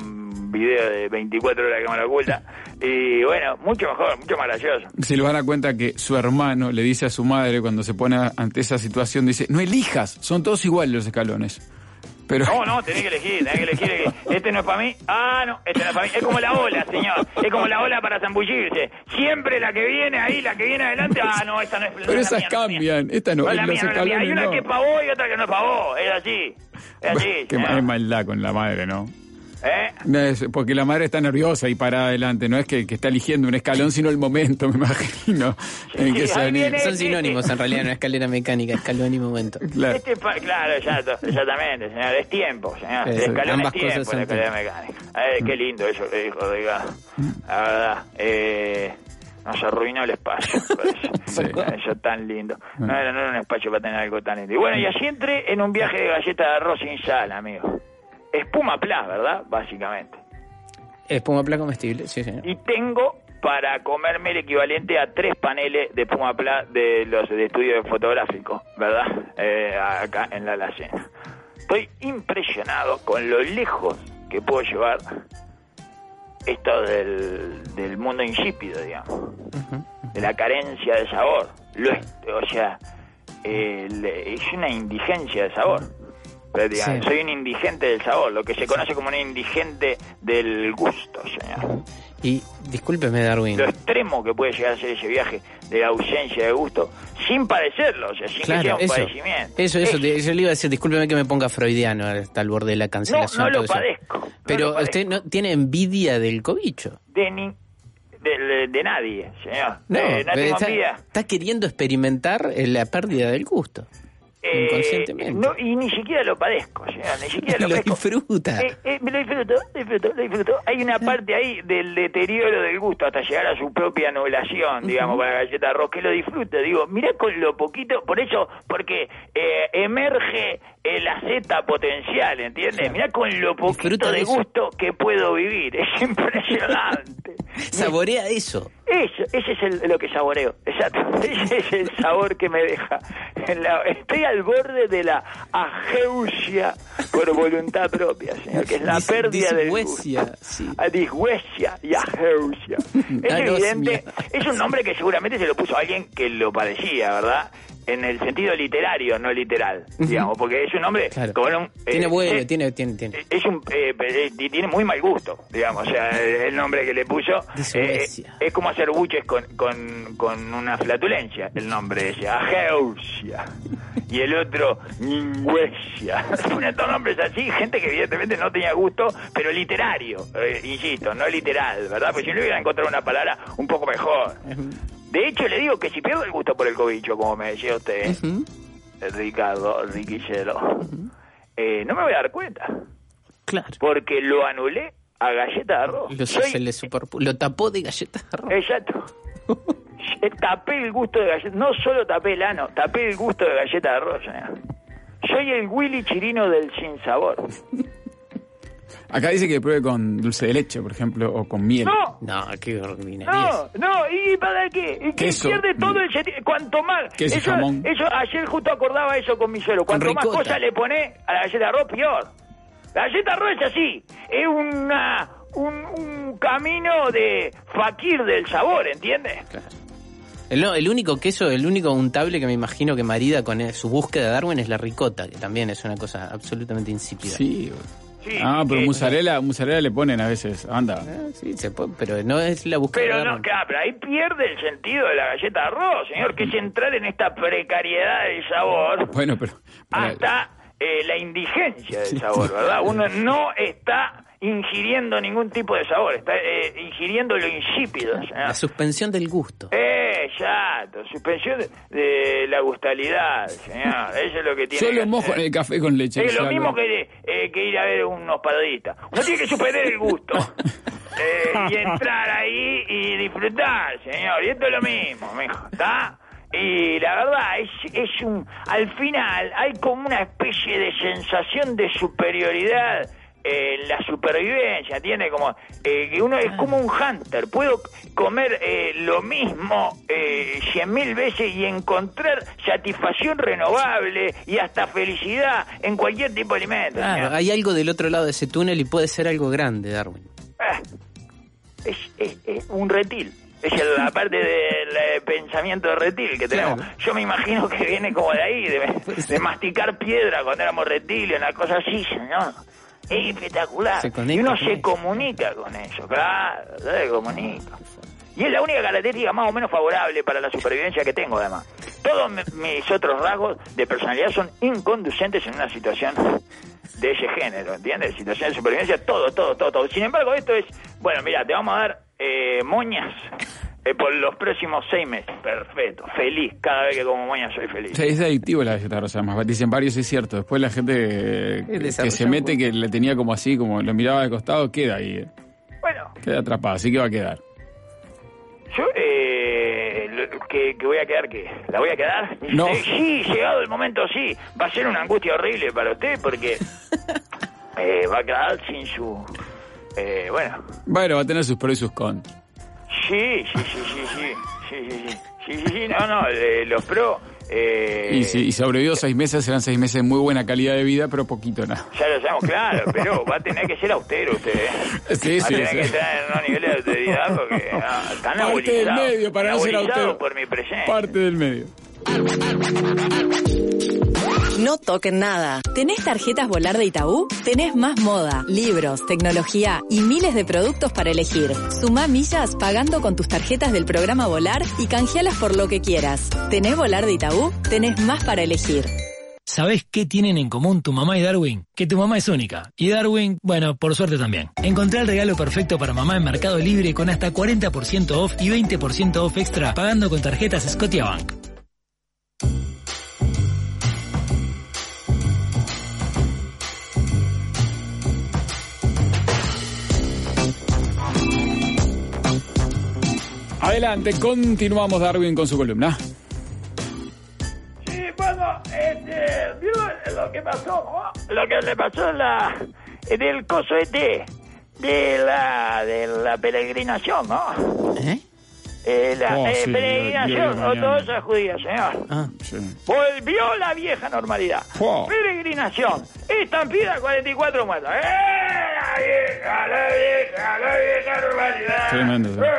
Speaker 3: un video de veinticuatro horas de cámara oculta. Y bueno, mucho mejor, mucho más gracioso.
Speaker 2: Se lo van a cuenta que su hermano le dice a su madre cuando se pone ante esa situación, dice, no elijas, son todos iguales los escalones. Pero...
Speaker 3: No, no, tenés que elegir, tenés que elegir. Este no es para mí. Ah, no, este no es para mí. Es como la ola, señor. Es como la ola para zambullirse. Siempre la que viene ahí, la que viene adelante. Ah, no, esta no es.
Speaker 2: Pero
Speaker 3: no
Speaker 2: esas
Speaker 3: es la mía,
Speaker 2: cambian.
Speaker 3: No
Speaker 2: esta no,
Speaker 3: no es la
Speaker 2: los
Speaker 3: mía, no es la mía.
Speaker 2: escalones
Speaker 3: Hay una
Speaker 2: no.
Speaker 3: que es para vos y otra que no es para vos. Es así. Es así.
Speaker 2: Qué
Speaker 3: señor.
Speaker 2: hay maldad con la madre, ¿no?
Speaker 3: ¿Eh?
Speaker 2: No es porque la madre está nerviosa y para adelante, no es que, que está eligiendo un escalón, sino el momento, me imagino. en que
Speaker 3: sí,
Speaker 2: se
Speaker 3: ahí
Speaker 2: anima.
Speaker 3: viene-
Speaker 4: Son sinónimos en realidad, una escalera mecánica, escalón y momento.
Speaker 2: Claro.
Speaker 3: Este pa- claro, exacto, exactamente, señor. Es tiempo, señor.
Speaker 4: Eso,
Speaker 3: El escalón
Speaker 4: ambas
Speaker 3: es tiempo,
Speaker 4: cosas son
Speaker 3: la escalera mecánica. Eh, qué lindo eso que dijo, diga. La verdad, eh, nos arruinó el espacio. por eso.
Speaker 2: Sí.
Speaker 3: Eso tan lindo. No era, no era un espacio para tener algo tan lindo. Y bueno, y así entré en un viaje de galleta de arroz sin sal, amigo. Espuma plus, ¿verdad? Básicamente.
Speaker 4: Espuma pla comestible, sí, señor.
Speaker 3: Y tengo para comerme el equivalente a tres paneles de Puma Plus de los de estudio fotográfico, ¿verdad? Eh, acá en la alacena. Estoy impresionado con lo lejos que puedo llevar esto del, del mundo insípido, digamos,
Speaker 4: Ujú.
Speaker 3: de la carencia de sabor. Lo es- o sea, el- es una indigencia de sabor. Prácticamente.
Speaker 4: Sí.
Speaker 3: Soy un indigente del sabor, lo que se conoce como un indigente del gusto, señor.
Speaker 4: Y discúlpeme, Darwin.
Speaker 3: Lo extremo que puede llegar a ser ese viaje de ausencia de gusto, sin padecerlo, o sea, sin que sea
Speaker 4: Claro,
Speaker 3: un
Speaker 4: eso,
Speaker 3: padecimiento.
Speaker 4: eso, eso,
Speaker 3: Es-
Speaker 4: te- yo le iba a decir, discúlpeme que me ponga freudiano, está al borde de la
Speaker 3: no,
Speaker 4: cancelación.
Speaker 3: no
Speaker 4: todo
Speaker 3: lo
Speaker 4: eso.
Speaker 3: padezco. no
Speaker 4: Pero
Speaker 3: lo padezco.
Speaker 4: usted no tiene envidia del cobicho.
Speaker 3: De, ni, de, de- de nadie, señor.
Speaker 4: No,
Speaker 3: Eh, no
Speaker 4: pero
Speaker 3: tengo
Speaker 4: está,
Speaker 3: envidia.
Speaker 4: está queriendo experimentar eh, la pérdida del gusto.
Speaker 3: Eh,
Speaker 4: inconscientemente.
Speaker 3: no, y ni siquiera lo padezco, señor, ni siquiera lo,
Speaker 4: Lo
Speaker 3: padezco.
Speaker 4: disfruta.
Speaker 3: Eh, eh, me lo disfruto, lo disfruto, lo disfruto. Hay una parte ahí del deterioro del gusto hasta llegar a su propia anulación, digamos, para la galleta de arroz, que lo disfruto. Digo, mirá con lo poquito, por eso, porque eh, emerge eh, la zeta potencial, ¿entiendes?
Speaker 4: Claro.
Speaker 3: Mirá con lo poquito
Speaker 4: Disfruta de
Speaker 3: de
Speaker 4: eso.
Speaker 3: gusto que puedo vivir. Es impresionante.
Speaker 4: Saborea eso.
Speaker 3: Eso, ese es el, lo que saboreo, exacto. Ese es el sabor que me deja. En la- estoy al borde de la ageusia por voluntad propia, señor, que es la
Speaker 4: Dice-
Speaker 3: pérdida del
Speaker 4: dishuesia,
Speaker 3: gusto.
Speaker 4: sí.
Speaker 3: Ah, dishuesia y ageusia. Es
Speaker 4: Anosmia.
Speaker 3: evidente, es un nombre que seguramente se lo puso alguien que lo padecía, ¿verdad? En el sentido literario, no literal, digamos, porque es un nombre
Speaker 4: Claro.
Speaker 3: como un,
Speaker 4: Tiene
Speaker 3: eh,
Speaker 4: vuelo,
Speaker 3: eh,
Speaker 4: tiene, tiene, tiene.
Speaker 3: es un eh, eh, y tiene muy mal gusto, digamos, o sea, el, el nombre que le puso eh,
Speaker 4: Dishuesia.
Speaker 3: es como hacer buches con, con, con una flatulencia, el nombre ese, ageusia, y el otro, ningüesia. Ponen todos nombres así, gente que evidentemente no tenía gusto, pero literario, eh, insisto, no literal, ¿verdad? Pues si no hubiera encontrado una palabra un poco mejor. De hecho, le digo que si pierdo el gusto por el cobicho, como me decía usted,
Speaker 4: Ujú.
Speaker 3: Ricardo Riquillero, eh, no me voy a dar cuenta,
Speaker 4: Claro.
Speaker 3: porque lo anulé a galleta de arroz.
Speaker 4: Lo,
Speaker 3: Soy-
Speaker 4: se le superpu- lo tapó de galletas de arroz.
Speaker 3: Exacto. Eh, Tapé el gusto de galleta, no solo tapé el ano, tapé el gusto de galleta de arroz, señor. Soy el Willy Chirino del sinsabor.
Speaker 2: Acá dice que pruebe con dulce de leche, por ejemplo, o con miel.
Speaker 3: No,
Speaker 4: No, qué ordinaria.
Speaker 3: no, no, ¿y para qué? ¿Y que
Speaker 2: Queso.
Speaker 3: pierde todo el sentido? Cuanto más...
Speaker 2: Queso y
Speaker 3: eso,
Speaker 2: jamón.
Speaker 3: eso, ayer justo acordaba eso con mi suelo. Cuanto más
Speaker 4: ricota.
Speaker 3: cosas le pone a la galleta de arroz, peor. La galleta de arroz es así. Es una, un, un camino de fakir del sabor, ¿entiendes?
Speaker 4: El, no, el único queso, el único untable que me imagino que marida con eh, su búsqueda de Darwin es la ricota, que también es una cosa absolutamente insípida.
Speaker 2: Sí.
Speaker 3: Sí,
Speaker 2: Ah, pero
Speaker 3: que-
Speaker 2: mozzarella, mozzarella le ponen a veces, anda.
Speaker 4: Ah, sí, se puede, pero no es la búsqueda
Speaker 3: Pero
Speaker 4: de
Speaker 3: no,
Speaker 4: Darwin.
Speaker 3: claro, pero ahí pierde el sentido de la galleta de arroz, señor, que es entrar en esta precariedad del sabor
Speaker 2: Bueno, pero... para-
Speaker 3: hasta eh, la indigencia del sabor, ¿verdad? Uno no está ingiriendo ningún tipo de sabor, está eh, ingiriendo lo insípido, señor.
Speaker 4: La suspensión del gusto.
Speaker 3: Eh, exacto, suspensión de, de la gustalidad, señor, eso es lo que tiene
Speaker 2: Yo
Speaker 3: que
Speaker 2: lo mojo
Speaker 3: hacer.
Speaker 2: en el café con leche.
Speaker 3: Es lo
Speaker 2: ya
Speaker 3: mismo que, eh, que ir a ver unos parodistas. Uno tiene que suspender el gusto eh, y entrar ahí y disfrutar, señor. Y esto es lo mismo, mijo, ¿está? Y la verdad, es, es un... Al final hay como una especie de sensación de superioridad en la supervivencia, ¿entiendes? Como eh, que uno es como un hunter. Puedo comer eh, lo mismo eh, cien mil veces y encontrar satisfacción renovable y hasta felicidad en cualquier tipo de alimento.
Speaker 4: Claro,
Speaker 3: señor.
Speaker 4: hay algo del otro lado de ese túnel y puede ser algo grande, Darwin.
Speaker 3: es, es, es un reptil. Es el, la parte del eh, pensamiento de reptil que tenemos. Claro. Yo me imagino que viene como de ahí, de, de masticar piedra cuando éramos reptiles, una cosa así, señor. Es espectacular. Y uno se comunica con eso, claro, se comunica. Y es la única característica más o menos favorable para la supervivencia que tengo, además. Todos mis otros rasgos de personalidad son inconducentes en una situación de ese género, ¿entiendes? Situación de supervivencia, todo, todo, todo, todo. Sin embargo, esto es, bueno, mira, te vamos a dar eh, moñas eh, por los próximos seis meses. Perfecto, feliz. Cada vez que como moñas soy feliz.
Speaker 2: Sí, es adictivo la galleta rosa, más dicen varios, es cierto. Después la gente eh, que se mete, que le tenía como así, como lo miraba de costado, queda ahí. Eh.
Speaker 3: Bueno.
Speaker 2: Queda atrapado, así que va a quedar.
Speaker 3: Yo, eh, que, que voy a quedar, ¿qué? ¿La voy a quedar?
Speaker 2: No.
Speaker 3: Sí, sí, llegado el momento, sí. Va a ser una angustia horrible para usted porque eh, va a quedar sin su... Eh, bueno.
Speaker 2: Bueno, va a tener sus pros y sus contras.
Speaker 3: Sí, sí, sí, sí, sí, sí, sí, sí, sí, sí, sí, no, no, eh, los pros... Eh,
Speaker 2: y, sí, y sobrevivió seis meses, serán seis meses de muy buena calidad de vida, pero poquito nada.
Speaker 3: Ya lo sabemos, claro, pero va a tener que ser austero usted, ¿eh?
Speaker 2: Sí,
Speaker 3: va
Speaker 2: sí,
Speaker 3: a tener
Speaker 2: sí.
Speaker 3: que estar en unos niveles de austeridad porque no, están
Speaker 2: parte del medio para no ser austero.
Speaker 3: Por mi presencia.
Speaker 2: Parte del medio.
Speaker 5: No toquen nada. ¿Tenés tarjetas Volar de Itaú? Tenés más moda, libros, tecnología y miles de productos para elegir. Sumá millas pagando con tus tarjetas del programa Volar y canjealas por lo que quieras. ¿Tenés Volar de Itaú? Tenés más para elegir.
Speaker 6: ¿Sabés qué tienen en común tu mamá y Darwin? Que tu mamá es única. Y Darwin, bueno, por suerte también. Encontrá el regalo perfecto para mamá en Mercado Libre con hasta cuarenta por ciento off y veinte por ciento off extra pagando con tarjetas Scotiabank.
Speaker 2: Adelante, continuamos Darwin con su columna.
Speaker 3: Sí, bueno, este, ¿vio lo que pasó? ¿No? Lo que le pasó en la, en el coso este, de la, de la peregrinación, ¿no?
Speaker 4: ¿Eh?
Speaker 3: Eh, la
Speaker 2: Oh,
Speaker 3: eh,
Speaker 2: sí,
Speaker 3: peregrinación ortodoxa judía, señor.
Speaker 4: Ah.
Speaker 2: Sí.
Speaker 3: Volvió la vieja normalidad.
Speaker 2: Oh.
Speaker 3: Peregrinación. Estampida cuarenta y cuatro muertos. ¡Eh! La vieja, la vieja, la vieja normalidad.
Speaker 2: Tremendo, sí.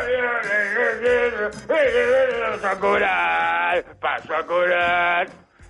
Speaker 3: Pasó a curar, pasó a curar.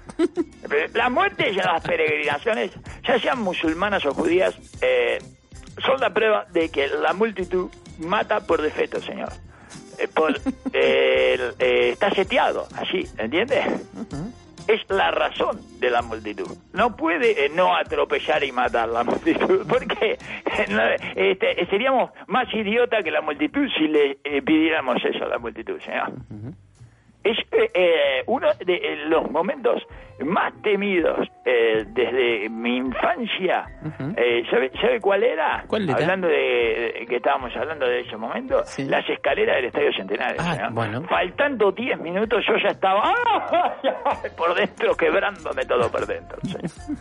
Speaker 3: Las muertes y las peregrinaciones, ya sean musulmanas o judías, eh, son la prueba de que la multitud mata por defecto, señor. Eh, por, eh, eh, está seteado, así, ¿entiendes? Uh-huh. Es la razón de la multitud. No puede eh, no atropellar y matar la multitud, porque no, este, seríamos más idiotas que la multitud si le eh, pidiéramos eso a la multitud, señor. Uh-huh. Es eh, uno de eh, los momentos más temidos eh, desde mi infancia. Uh-huh. eh, ¿sabe, ¿Sabe cuál era?
Speaker 4: ¿Cuál era?
Speaker 3: Hablando de, de que estábamos hablando de ese momento, sí. Las escaleras del Estadio Centenario.
Speaker 4: Ah,
Speaker 3: ¿no?
Speaker 4: bueno.
Speaker 3: Faltando diez minutos yo ya estaba por dentro, quebrándome todo por dentro. ¿Sí?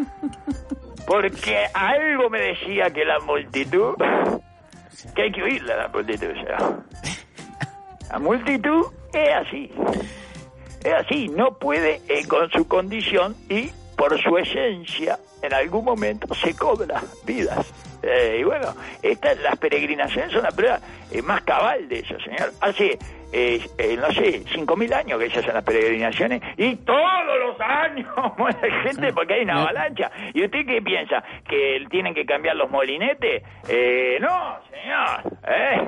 Speaker 3: Porque algo me decía que la multitud, que hay que oírle a la multitud, ¿sí? La multitud es así, es así, no puede eh, con su condición y por su esencia en algún momento se cobra vidas. Eh, y bueno, estas, las peregrinaciones son la prueba eh, más cabal de eso, señor. Hace, eh, eh, no sé, cinco mil años que se hacen las peregrinaciones y todos los años muere gente porque hay una avalancha. ¿Y usted qué piensa? ¿Que tienen que cambiar los molinetes? Eh, no, señor, ¿eh?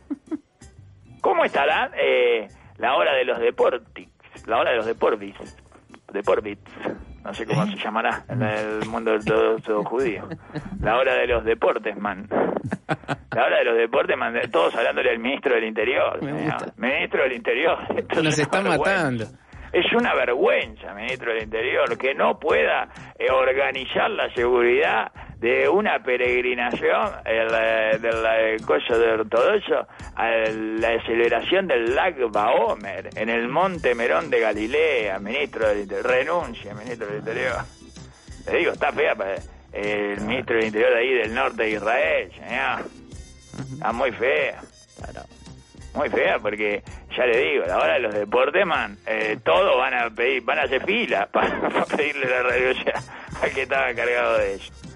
Speaker 3: ¿Cómo estará eh, la hora de los deportes? La hora de los deportes. Deportes. No sé cómo se llamará en el mundo ortodoxo judío. La hora de los deportes, man. La hora de los deportes, man. Todos hablándole al ministro del Interior. Ministro del Interior. Esto
Speaker 4: nos están matando.
Speaker 3: Es una vergüenza, ministro del Interior, que no pueda eh, organizar la seguridad de una peregrinación el, del el coso de ortodoxo a la celebración del Lag Baomer en el Monte Merón de Galilea. Ministro del Interior, renuncia, ministro del Interior. Le digo, está fea para el ministro del Interior de ahí del norte de Israel, señor. Está muy fea. Muy fea, porque ya le digo, a la hora de los deportes, man, eh, todos van a pedir, van a hacer fila para, para pedirle la renuncia al que estaba encargado de eso.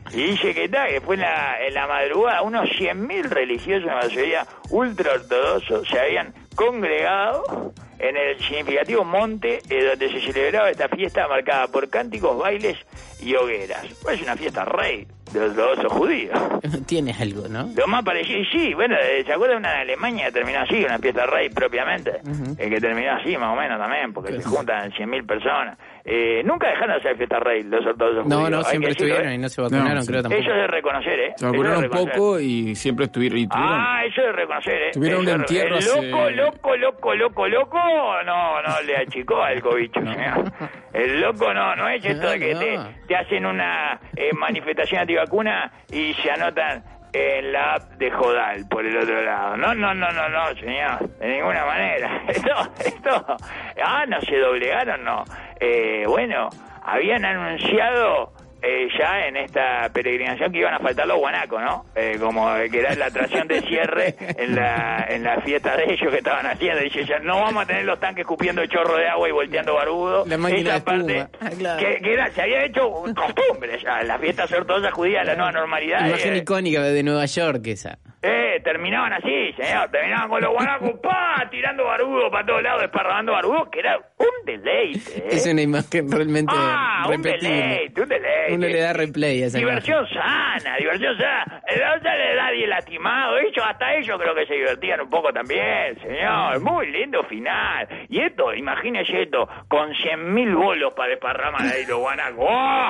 Speaker 3: Y dice que está, que fue en la, en la madrugada, unos cien mil religiosos, en la mayoría ultraortodoxos, se habían congregado en el significativo monte eh, donde se celebraba esta fiesta marcada por cánticos, bailes y hogueras. Pues es una fiesta rey de los ortodoxos judíos.
Speaker 4: Tienes algo, ¿no?
Speaker 3: Lo más parecido, sí, bueno, ¿se acuerdan una en Alemania que terminó así, una fiesta rey propiamente? Uh-huh. eh, que terminó así más o menos también, porque uh-huh. se juntan cien mil personas. Eh, nunca dejaron de hacer fiesta rey los ortodoxos
Speaker 4: no,
Speaker 3: judíos.
Speaker 4: No, no, siempre estuvieron, ¿eh? Y no se vacunaron, no, creo sí. tampoco.
Speaker 3: Eso es de reconocer, ¿eh?
Speaker 2: Se vacunaron un poco y siempre estuvieron, y tuvieron...
Speaker 3: Ah, eso es de reconocer, ¿eh?
Speaker 2: Tuvieron un entierro
Speaker 3: el loco,
Speaker 2: hace...
Speaker 3: loco, loco, loco, loco, no, no le achicó al cobicho, no. Señor. El loco no, no es esto no, de que no. te, te hacen una eh, manifestación antivacuna y se anotan en la app de Jodal por el otro lado. No, no, no, no, no, señor, de ninguna manera. Esto, esto, ah, no se doblegaron, no. Eh, bueno, habían anunciado eh, ya en esta peregrinación que iban a faltar los guanacos, ¿no? Eh, como que era la atracción de cierre en la en la fiesta de ellos que estaban haciendo. Dice, ya no vamos a tener los tanques escupiendo chorro de agua y volteando barudo.
Speaker 4: La máquina
Speaker 3: Esa
Speaker 4: de
Speaker 3: parte
Speaker 4: ah, claro.
Speaker 3: que, que era, se había hecho costumbre ya, las fiestas ortodoxas judías, la nueva normalidad.
Speaker 4: Imagen
Speaker 3: eh,
Speaker 4: icónica de Nueva York esa.
Speaker 3: Eh, terminaban así, señor, terminaban con los guanacos, pa, tirando barudo para todos lados, desparramando barudo, que era un deleite, ¿eh?
Speaker 4: Es una imagen realmente
Speaker 3: ah,
Speaker 4: repetible.
Speaker 3: un deleite, un deleite.
Speaker 4: Uno le da replay a esa
Speaker 3: diversión
Speaker 4: imagen.
Speaker 3: sana, diversión sana. No sale nadie lastimado, ellos, hasta ellos creo que se divertían un poco también, señor. Muy lindo final. Y esto, imagínese esto, con cien mil bolos para desparramar ahí los guanacos. ¡Oh!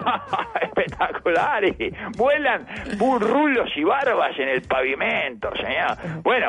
Speaker 3: Espectaculares. Vuelan burrulos y barbas en el pavimento, señor. Bueno,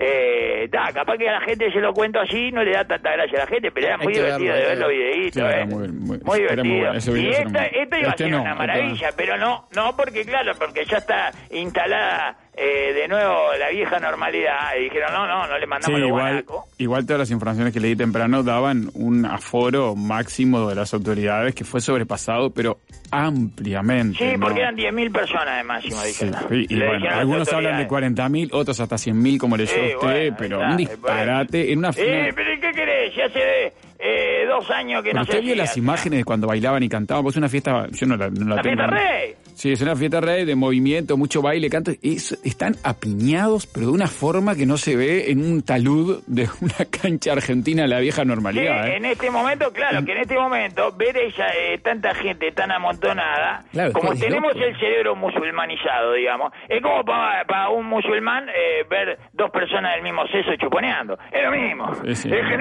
Speaker 3: eh, da, capaz que a la gente se lo cuento así, no le da tanta gracia a la gente, pero era muy divertido verlo, de ver los videitos,
Speaker 2: claro,
Speaker 3: eh.
Speaker 2: muy, muy,
Speaker 3: muy divertido.
Speaker 2: Muy,
Speaker 3: y esta, esto iba
Speaker 2: este
Speaker 3: a ser
Speaker 2: no,
Speaker 3: una maravilla,
Speaker 2: este...
Speaker 3: pero no, no porque claro, porque ya está instalada eh, de nuevo la vieja normalidad, y dijeron, no, no, no le mandamos
Speaker 2: sí,
Speaker 3: los
Speaker 2: igual,
Speaker 3: guanacos.
Speaker 2: Igual todas las informaciones que leí temprano daban un aforo máximo de las autoridades que fue sobrepasado, pero ampliamente.
Speaker 3: Sí,
Speaker 2: ¿no?
Speaker 3: porque eran diez mil personas de máximo, dijeron.
Speaker 2: Sí, y, y bueno, algunos hablan de cuarenta mil, otros hasta cien mil, como leyó
Speaker 3: sí,
Speaker 2: usted,
Speaker 3: bueno,
Speaker 2: pero
Speaker 3: está,
Speaker 2: un disparate bueno. en una...
Speaker 3: Eh, pero ¿qué querés? Ya hace eh, dos años que
Speaker 2: pero
Speaker 3: no
Speaker 2: usted
Speaker 3: se
Speaker 2: vio las imágenes de cuando bailaban y cantaban, pues es una fiesta, yo no la, no la,
Speaker 3: la
Speaker 2: tengo.
Speaker 3: ¿La fiesta rey?
Speaker 2: Sí, es una fiesta rey de movimiento, mucho baile, canto, es, están apiñados, pero de una forma que no se ve en un talud de una cancha argentina, la vieja normalidad.
Speaker 3: Sí,
Speaker 2: ¿eh?
Speaker 3: en este momento, claro, que en este momento ver ella, eh, tanta gente tan amontonada,
Speaker 4: claro,
Speaker 3: como
Speaker 4: es
Speaker 3: tenemos
Speaker 4: loco.
Speaker 3: el cerebro musulmanizado, digamos, es como para, para un musulmán eh, ver dos personas del mismo sexo chuponeando, es lo mismo.
Speaker 2: Sí, sí.
Speaker 3: Es que,